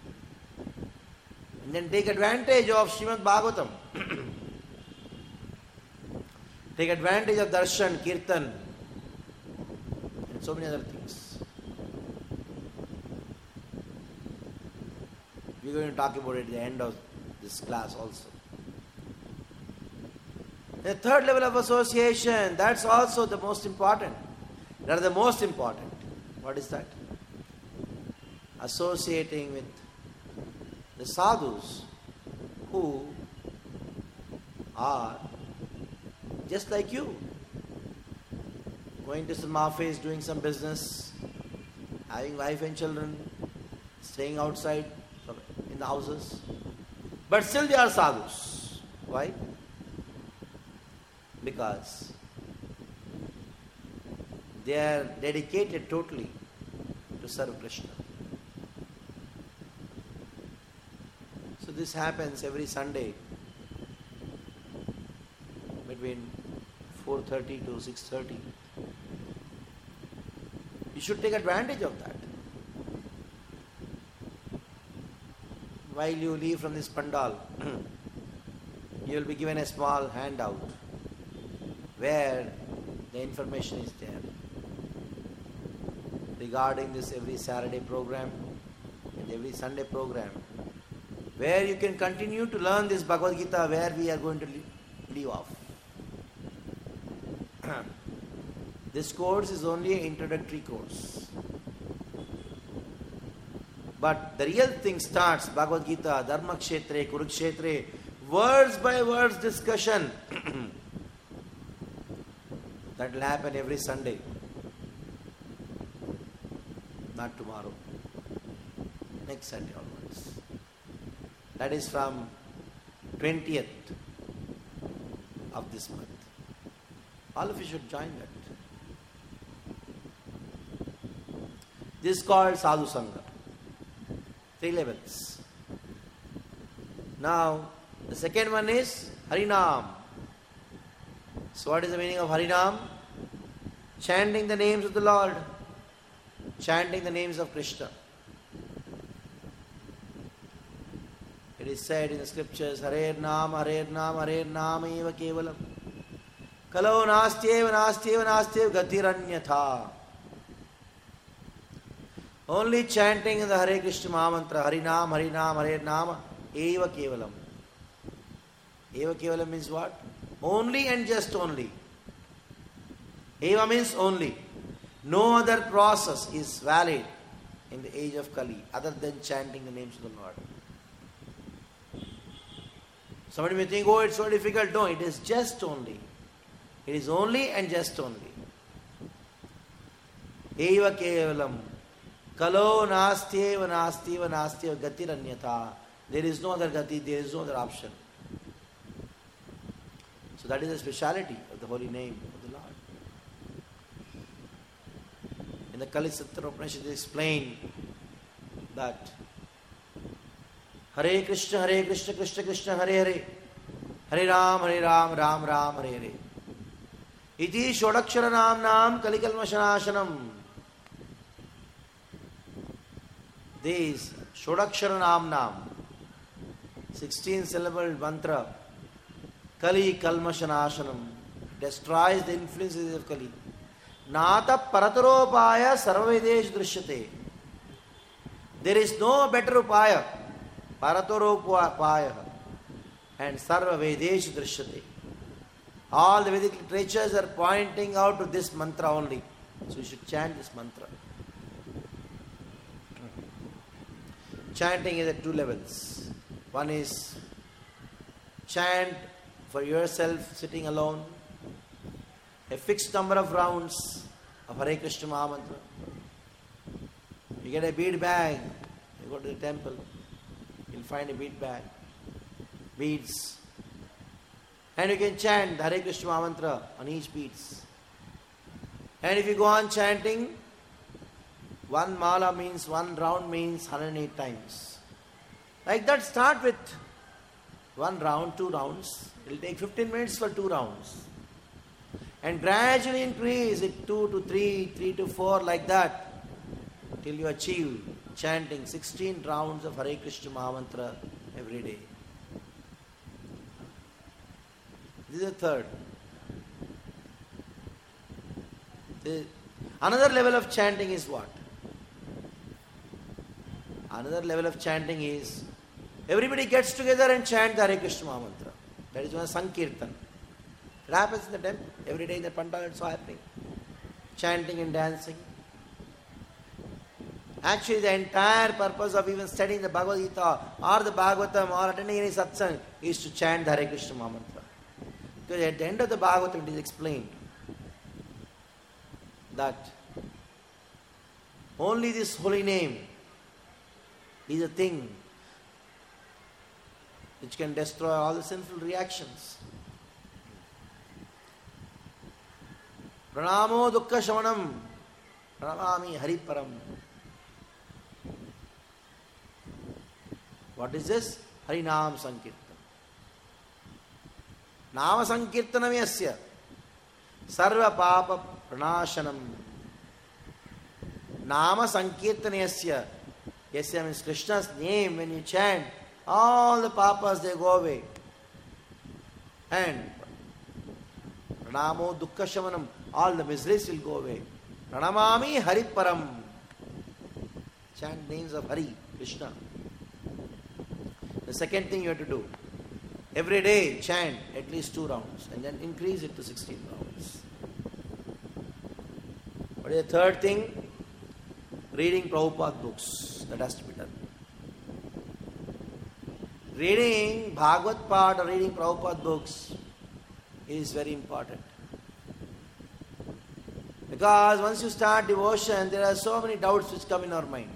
And then take advantage of Srimad Bhagavatam. Take advantage of darshan, kirtan, and so many other things. We are going to talk about it at the end of this class also. The third level of association, that's also the most important. That is the most important. What is that? Associating with the sadhus who are just like you. Going to some office, doing some business, having wife and children, staying outside in the houses. But still they are sadhus. Why? Because they are dedicated totally to serve Krishna. So this happens every Sunday between four thirty to six thirty. You should take advantage of that. While you leave from this pandal, you will be given a small handout where the information is there regarding this every Saturday program and every Sunday program, where you can continue to learn this Bhagavad Gita where we are going to leave off. This course is only an introductory course. But the real thing starts, Bhagavad Gita, Dharma Kshetre, Kurukshetre, words by words discussion. That will happen every Sunday. Not tomorrow. Next Sunday onwards. That is from twentieth of this month. All of you should join that. This is called Sadhu Sangha. Three levels. Now, the second one is Harinam. So what is the meaning of Harinam? Chanting the names of the Lord. Chanting the names of Krishna. It It is said in the scriptures, Harer Naam, Harer Naam, Harer Naam eva kevalam. Kalo nastyeva, nastyeva, nastyeva gatiranyatha. Only chanting the Hare Krishna Mahamantra, Hari Naam, Hari Naam, Hare Naam, eva kevalam. Eva kevalam means what? Only and just only. Eva means only. No other process is valid in the age of Kali other than chanting the names of the Lord. Somebody may think, oh, it's so difficult. No, it is just only. It is only and just only. Eva kevalam. Kalo nastyeva, nastyeva, nastyeva gatiranyatha. There is no other gati, there is no other option. So that is the speciality of the holy name of the Lord. In the Kali Sutra Upanishad they explain that Hare Krishna, Hare Krishna, Krishna Krishna, Hare Hare, Hare Ram, Hare Ram, Ram Ram, Hare Hare. Iti Shodakshara Nam Nam Kalikalmashanashanam. These Shodakshara Nam Nam, sixteen syllable mantra, Kali Kalmashanashanam, destroys the influences of Kali. Nata Parataropaya Sarvavedesh Drishyate. There is no better upaya. Parataropaya and Sarvavedesh Drishyate. All the Vedic literatures are pointing out to this mantra only. So you should chant this mantra. Chanting is at two levels. One is chant for yourself sitting alone. A fixed number of rounds of Hare Krishna Mahamantra. You get a bead bag, you go to the temple, you'll find a bead bag, beads. And you can chant Hare Krishna Mahamantra on each beads. And if you go on chanting, one mala means, one round means one hundred eight times. Like that, start with one round, two rounds. It will take fifteen minutes for two rounds. And gradually increase it two to three, three to four, like that, till you achieve chanting sixteen rounds of Hare Krishna Mahamantra every day. This is the third. The, another level of chanting is what? Another level of chanting is everybody gets together and chant the Hare Krishna Mahamantra. That is one Sankirtan. It happens in the temple. Every day in the pandal it's happening. Chanting and dancing. Actually, the entire purpose of even studying the Bhagavad Gita or the Bhagavatam or attending any satsang is to chant the Hare Krishna Mahamantra. Because at the end of the Bhagavatam it is explained that only this holy name is a thing which can destroy all the sinful reactions. Pranamo dukkha shamanam pranamami hariparam. What is this? Harinam Sankirtan. Nama Sankirtanam yasya sarva papa pranashanam. Nama Sankirtan yasya. Yasya means Krishna's name. When you chant, all the papas they go away. And pranamo dukkha shamanam, all the miseries will go away. Pranamami hariparam. Chant names of Hari, Krishna. The second thing you have to do, every day chant at least two rounds and then increase it to sixteen rounds. What is the third thing? Reading Prabhupada books. That has to be done. Reading Bhagavad Path or reading Prabhupada books is very important. Because once you start devotion, there are so many doubts which come in our mind.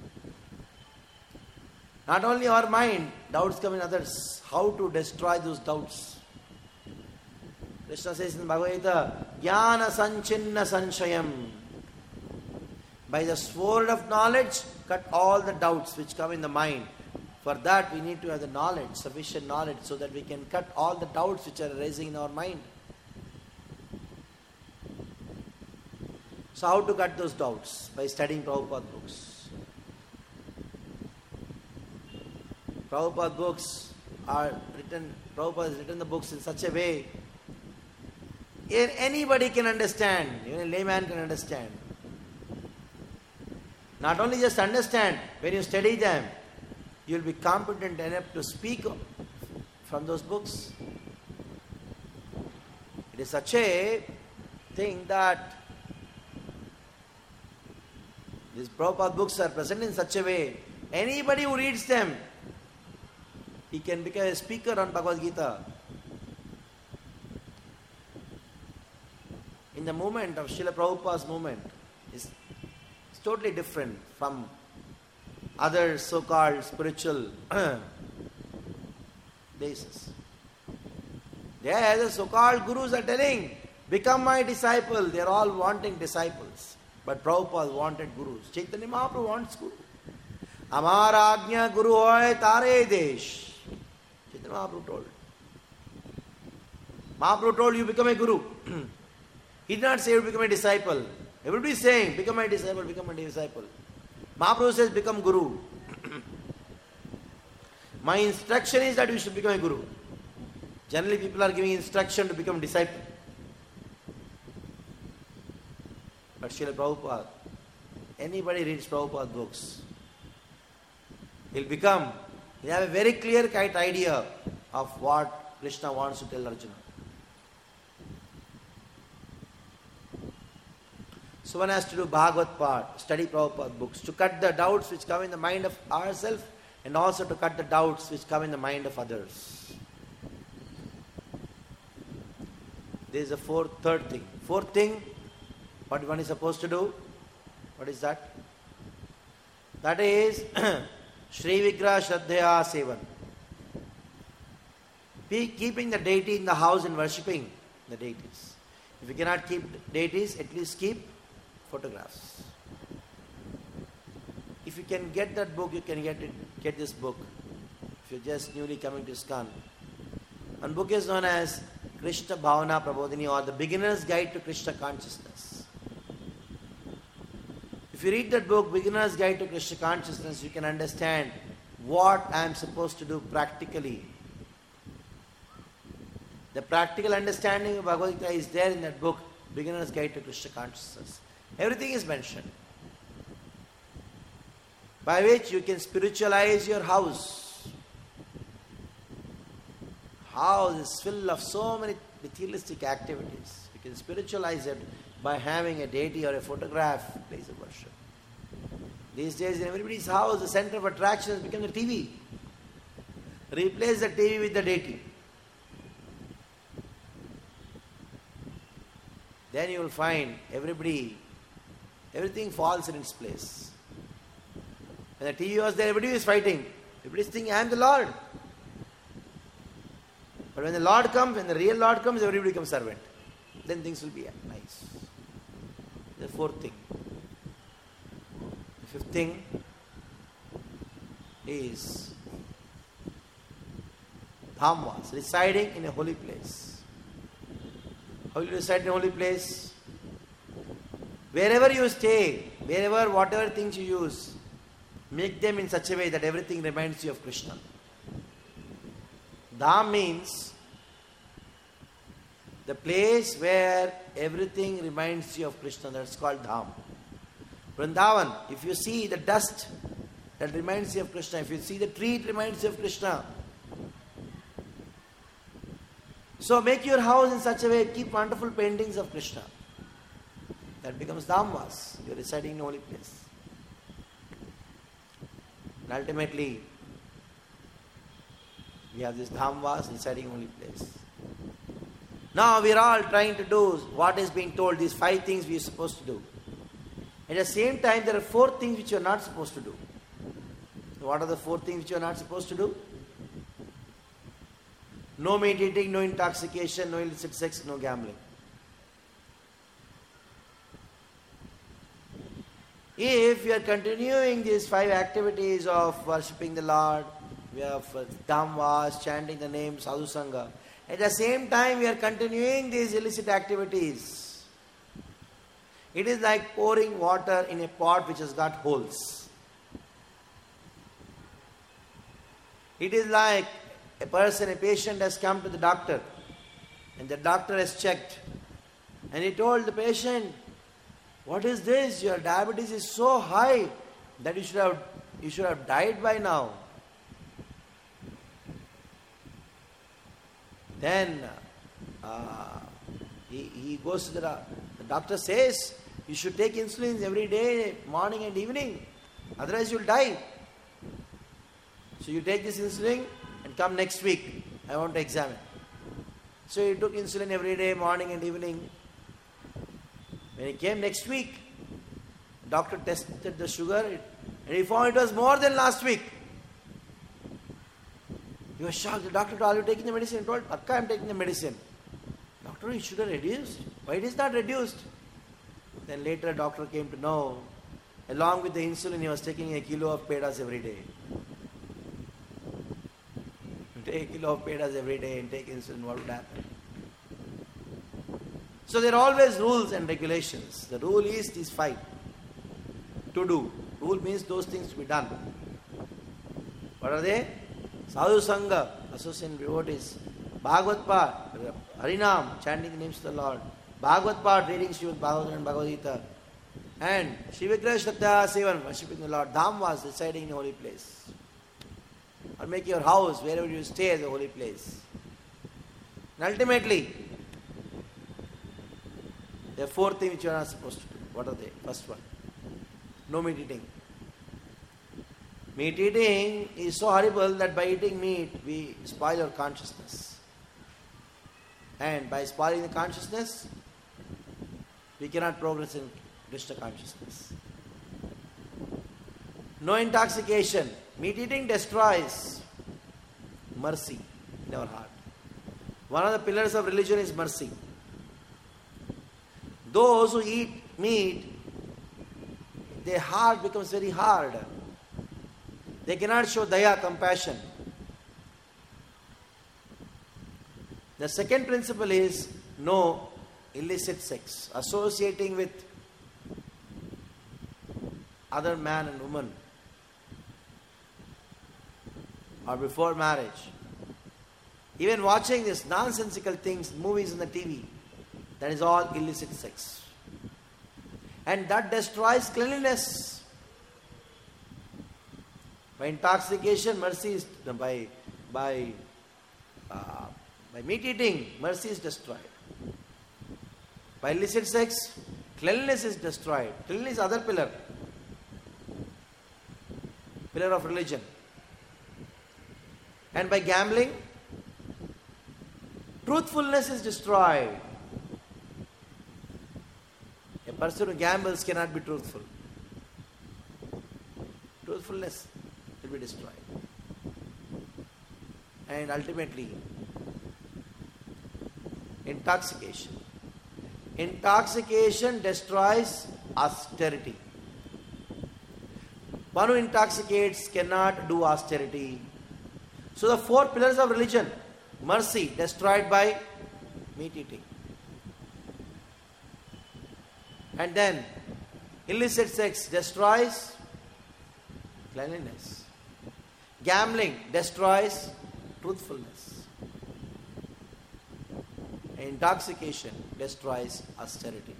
Not only our mind, doubts come in others. How to destroy those doubts? Krishna says in Bhagavad Gita, Jnana Sanchinna Sanshayam. By the sword of knowledge, cut all the doubts which come in the mind. For that we need to have the knowledge, sufficient knowledge, so that we can cut all the doubts which are arising in our mind. So how to cut those doubts? By studying Prabhupada books. Prabhupada books are written, Prabhupada has written the books in such a way anybody can understand, even a layman can understand. Not only just understand, when you study them, you will be competent enough to speak from those books. It is such a thing that these Prabhupada books are present in such a way, anybody who reads them, he can become a speaker on Bhagavad Gita. In the movement of Srila Prabhupada's movement is totally different from other so-called spiritual places. There the so-called gurus are telling, become my disciple. They are all wanting disciples. But Prabhupada wanted gurus. Chaitanya Mahaprabhu wants guru. Amar agnya guru hoy tare desh. Chaitanya Mahaprabhu told. Mahaprabhu told you become a guru. He did not say you become a disciple. Everybody is saying, become my disciple, become my disciple. Mahaprabhu says, become guru. My instruction is that you should become a guru. Generally people are giving instruction to become disciple. But Srila Prabhupada, anybody reads Prabhupada books, he'll become, he'll have a very clear-cut idea of what Krishna wants to tell Arjuna. So one has to do Bhagavad part, study Prabhupada books, to cut the doubts which come in the mind of ourselves and also to cut the doubts which come in the mind of others. There is a fourth, third thing. Fourth thing, what one is supposed to do? What is that? That is Shri Vigraha Shraddhaya Sevan. Be keeping the deity in the house and worshipping the deities. If you cannot keep deities, at least keep photographs. If you can get that book, you can get it. Get this book. If you're just newly coming to ISKCON. One book is known as Krishna Bhavana Prabodhini, or the Beginner's Guide to Krishna Consciousness. If you read that book, Beginner's Guide to Krishna Consciousness, you can understand what I am supposed to do practically. The practical understanding of Bhagavad Gita is there in that book, Beginner's Guide to Krishna Consciousness. Everything is mentioned. By which you can spiritualize your house. House is full of so many materialistic activities. You can spiritualize it by having a deity or a photograph place of worship. These days in everybody's house, the center of attraction has become the T V. Replace the T V with the deity. Then you will find everybody, everything falls in its place. When the T V was there, everybody is fighting. Everybody is thinking, I am the Lord. But when the Lord comes, when the real Lord comes, everybody becomes servant. Then things will be nice. The fourth thing. The fifth thing is dhamvas, residing in a holy place. How will you reside in a holy place? Wherever you stay, wherever, whatever things you use, make them in such a way that everything reminds you of Krishna. Dham means the place where everything reminds you of Krishna. That's called Dham. Vrindavan, if you see the dust, that reminds you of Krishna. If you see the tree, it reminds you of Krishna. So make your house in such a way, keep wonderful paintings of Krishna. That becomes Dhamvas. You are residing in a holy place. And ultimately, we have this Dhamvas residing in a holy place. Now we are all trying to do what is being told, these five things we are supposed to do. At the same time, there are four things which you are not supposed to do. What are the four things which you are not supposed to do? No meat eating, no intoxication, no illicit sex, no gambling. If you are continuing these five activities of worshipping the Lord, we have Dhamvas, chanting the name, Sadhu Sangha, at the same time we are continuing these illicit activities, it is like pouring water in a pot which has got holes. It is like a person, a patient has come to the doctor, and the doctor has checked, and he told the patient, "What is this? Your diabetes is so high that you should have you should have died by now." Then uh, he, he goes to the doctor. The doctor says, "You should take insulin every day, morning and evening. Otherwise you'll die. So you take this insulin and come next week. I want to examine." So he took insulin every day, morning and evening. When he came next week, the doctor tested the sugar and he found it was more than last week. He was shocked. The doctor told, "Are you taking the medicine?" He told, "Akka, I am taking the medicine." "Doctor, is sugar reduced? Why it is not reduced?" Then later a doctor came to know, along with the insulin, he was taking a kilo of pedas every day. Take a kilo of pedas every day and take insulin, what would happen? So there are always rules and regulations. The rule is these five. To do. Rule means those things to be done. What are they? Sadhu Sangha, association devotees. Bhagavad Path, Harinam, chanting the names of the Lord. Bhagavad Path, reading Srimad Bhagavatam and Bhagavad Gita. And Shivigraha Shraddha Sevan, worshipping the Lord. Dhammas, residing in a holy place. Or make your house, wherever you stay, as a holy place. And ultimately, there are four things which you are not supposed to do. What are they? First one, no meat eating. Meat eating is so horrible that by eating meat, we spoil our consciousness. And by spoiling the consciousness, we cannot progress in Krishna consciousness. No intoxication. Meat eating destroys mercy in our heart. One of the pillars of religion is mercy. Those who eat meat, their heart becomes very hard. They cannot show daya, compassion. The second principle is no illicit sex, associating with other man and woman or before marriage. Even watching these nonsensical things, movies on the T V, that is all illicit sex. And that destroys cleanliness. By intoxication, mercy is, by, by, uh, by meat eating, mercy is destroyed. By illicit sex, cleanliness is destroyed. Cleanliness is other pillar. Pillar of religion. And by gambling, truthfulness is destroyed. A person who gambles cannot be truthful. Truthfulness will be destroyed. And ultimately, intoxication. Intoxication destroys austerity. One who intoxicates cannot do austerity. So the four pillars of religion: mercy, destroyed by meat eating. And then illicit sex destroys cleanliness. Gambling destroys truthfulness. And intoxication destroys austerity.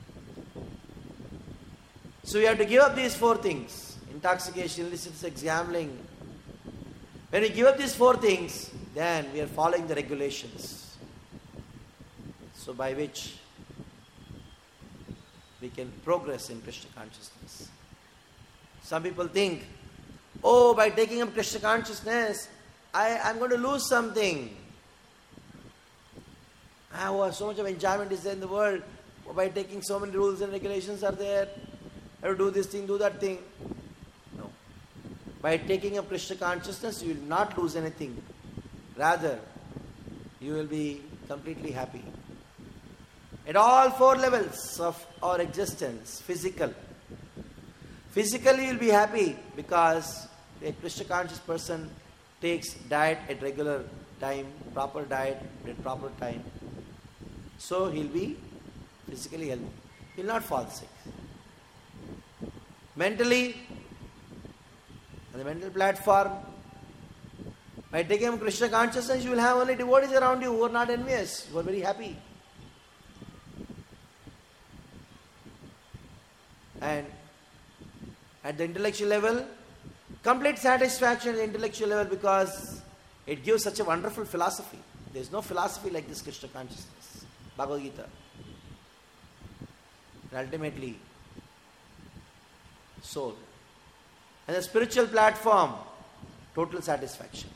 So we have to give up these four things: intoxication, illicit sex, gambling. When we give up these four things, then we are following the regulations. So by which we can progress in Krishna consciousness. Some people think, oh, by taking up Krishna consciousness, I am going to lose something. Oh, so much of enjoyment is there in the world. By taking so many rules and regulations are there. I have to do this thing, do that thing. No. By taking up Krishna consciousness, you will not lose anything. Rather, you will be completely happy. At all four levels of our existence, physical. Physically you will be happy because a Krishna conscious person takes diet at regular time, proper diet at proper time. So he will be physically healthy. He will not fall sick. Mentally, on the mental platform, By taking up Krishna consciousness, you will have only devotees around you who are not envious, who are very happy. And at the intellectual level, complete satisfaction at the intellectual level, because it gives such a wonderful philosophy. There is no philosophy like this Krishna consciousness, Bhagavad Gita. And ultimately, soul. And the spiritual platform, total satisfaction.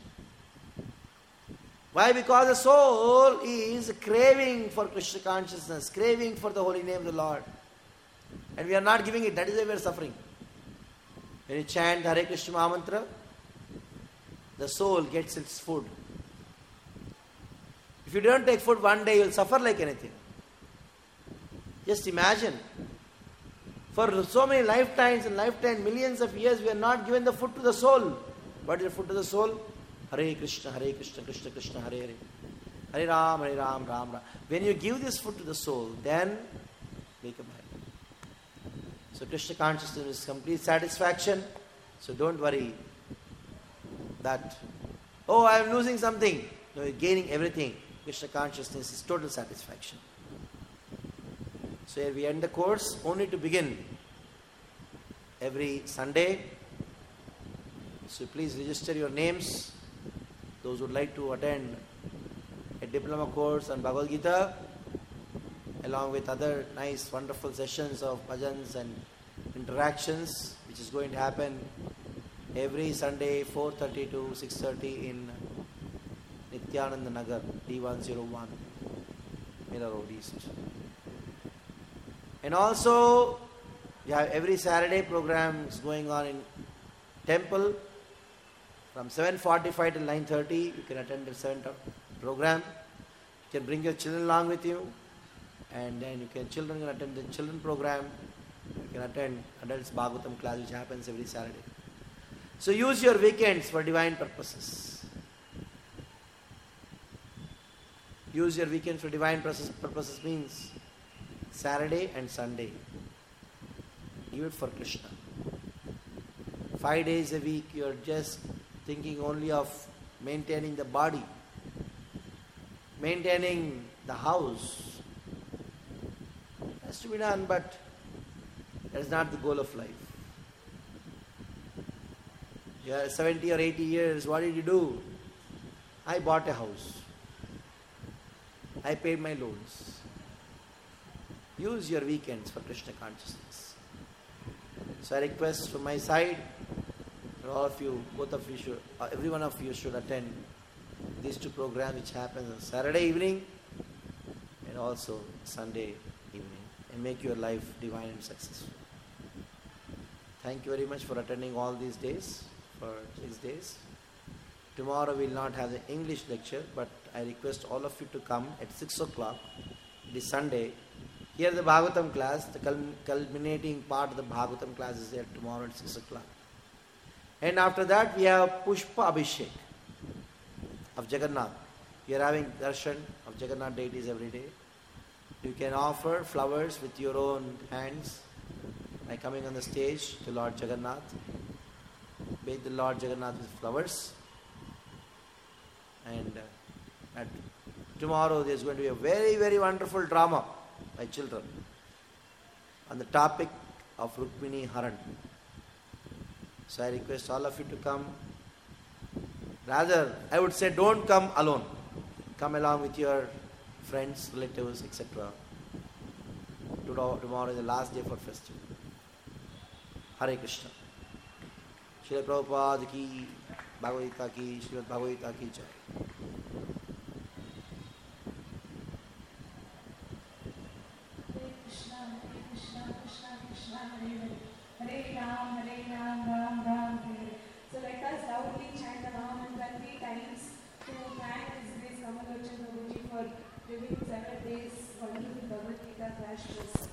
Why? Because the soul is craving for Krishna consciousness, craving for the holy name of the Lord. And we are not giving it. That is why we are suffering. When you chant Hare Krishna Mahamantra, the soul gets its food. If you don't take food one day, you will suffer like anything. Just imagine. For so many lifetimes and lifetime, millions of years, we are not given the food to the soul. What is the food to the soul? Hare Krishna, Hare Krishna, Krishna Krishna, Hare Hare. Hare Ram, Hare Ram, Ram Ram. When you give this food to the soul, then wake up happy. So Krishna consciousness is complete satisfaction. So don't worry that, oh, I am losing something. No, you're gaining everything. Krishna consciousness is total satisfaction. So here we end the course only to begin every Sunday. So please register your names. Those who would like to attend a diploma course on Bhagavad Gita, along with other nice, wonderful sessions of bhajans and interactions, which is going to happen every Sunday, four thirty to six thirty in Nityananda Nagar, D one oh one, Mira Road East. And also, you have every Saturday programs going on in temple from seven forty-five to nine thirty. You can attend the seven program. You can bring your children along with you, and then you can children can attend the children program. You can attend adults Bhagavatam class, which happens every Saturday. So use your weekends for divine purposes. Use your weekends for divine purposes means Saturday and Sunday. Give it for Krishna. Five days a week you are just thinking only of maintaining the body, maintaining the house. It has to be done, but that is not the goal of life. You are seventy or eighty years, what did you do? I bought a house. I paid my loans. Use your weekends for Krishna consciousness. So I request from my side, all of you, both of you should, every one of you should attend these two programs which happen on Saturday evening and also Sunday evening, and make your life divine and successful. Thank you very much for attending all these days, for six days. Tomorrow we will not have the English lecture, but I request all of you to come at six o'clock. It is Sunday. Here the Bhagavatam class, the culminating part of the Bhagavatam class is there tomorrow at six o'clock. And after that we have Pushpa Abhishek of Jagannath. We are having darshan of Jagannath deities every day. You can offer flowers with your own hands by coming on the stage to Lord Jagannath. Bathe the Lord Jagannath with flowers. And uh, at tomorrow there is going to be a very, very wonderful drama by children on the topic of Rukmini Haran. So I request all of you to come. Rather, I would say don't come alone. Come along with your friends, relatives, et cetera. Tomorrow is the last day for festival. Hare Krishna. Srila Prabhupada ki, Bhagavad Gita ki, Srimad Bhagavad Gita ki jai. Hare Ram, Hare Ram, Ram Ram, Hare. So let us loudly chant the Mahamantra three times to thank His Grace Kamalochan Prabhuji for giving seven days wonderful Bhagavad Gita crash course.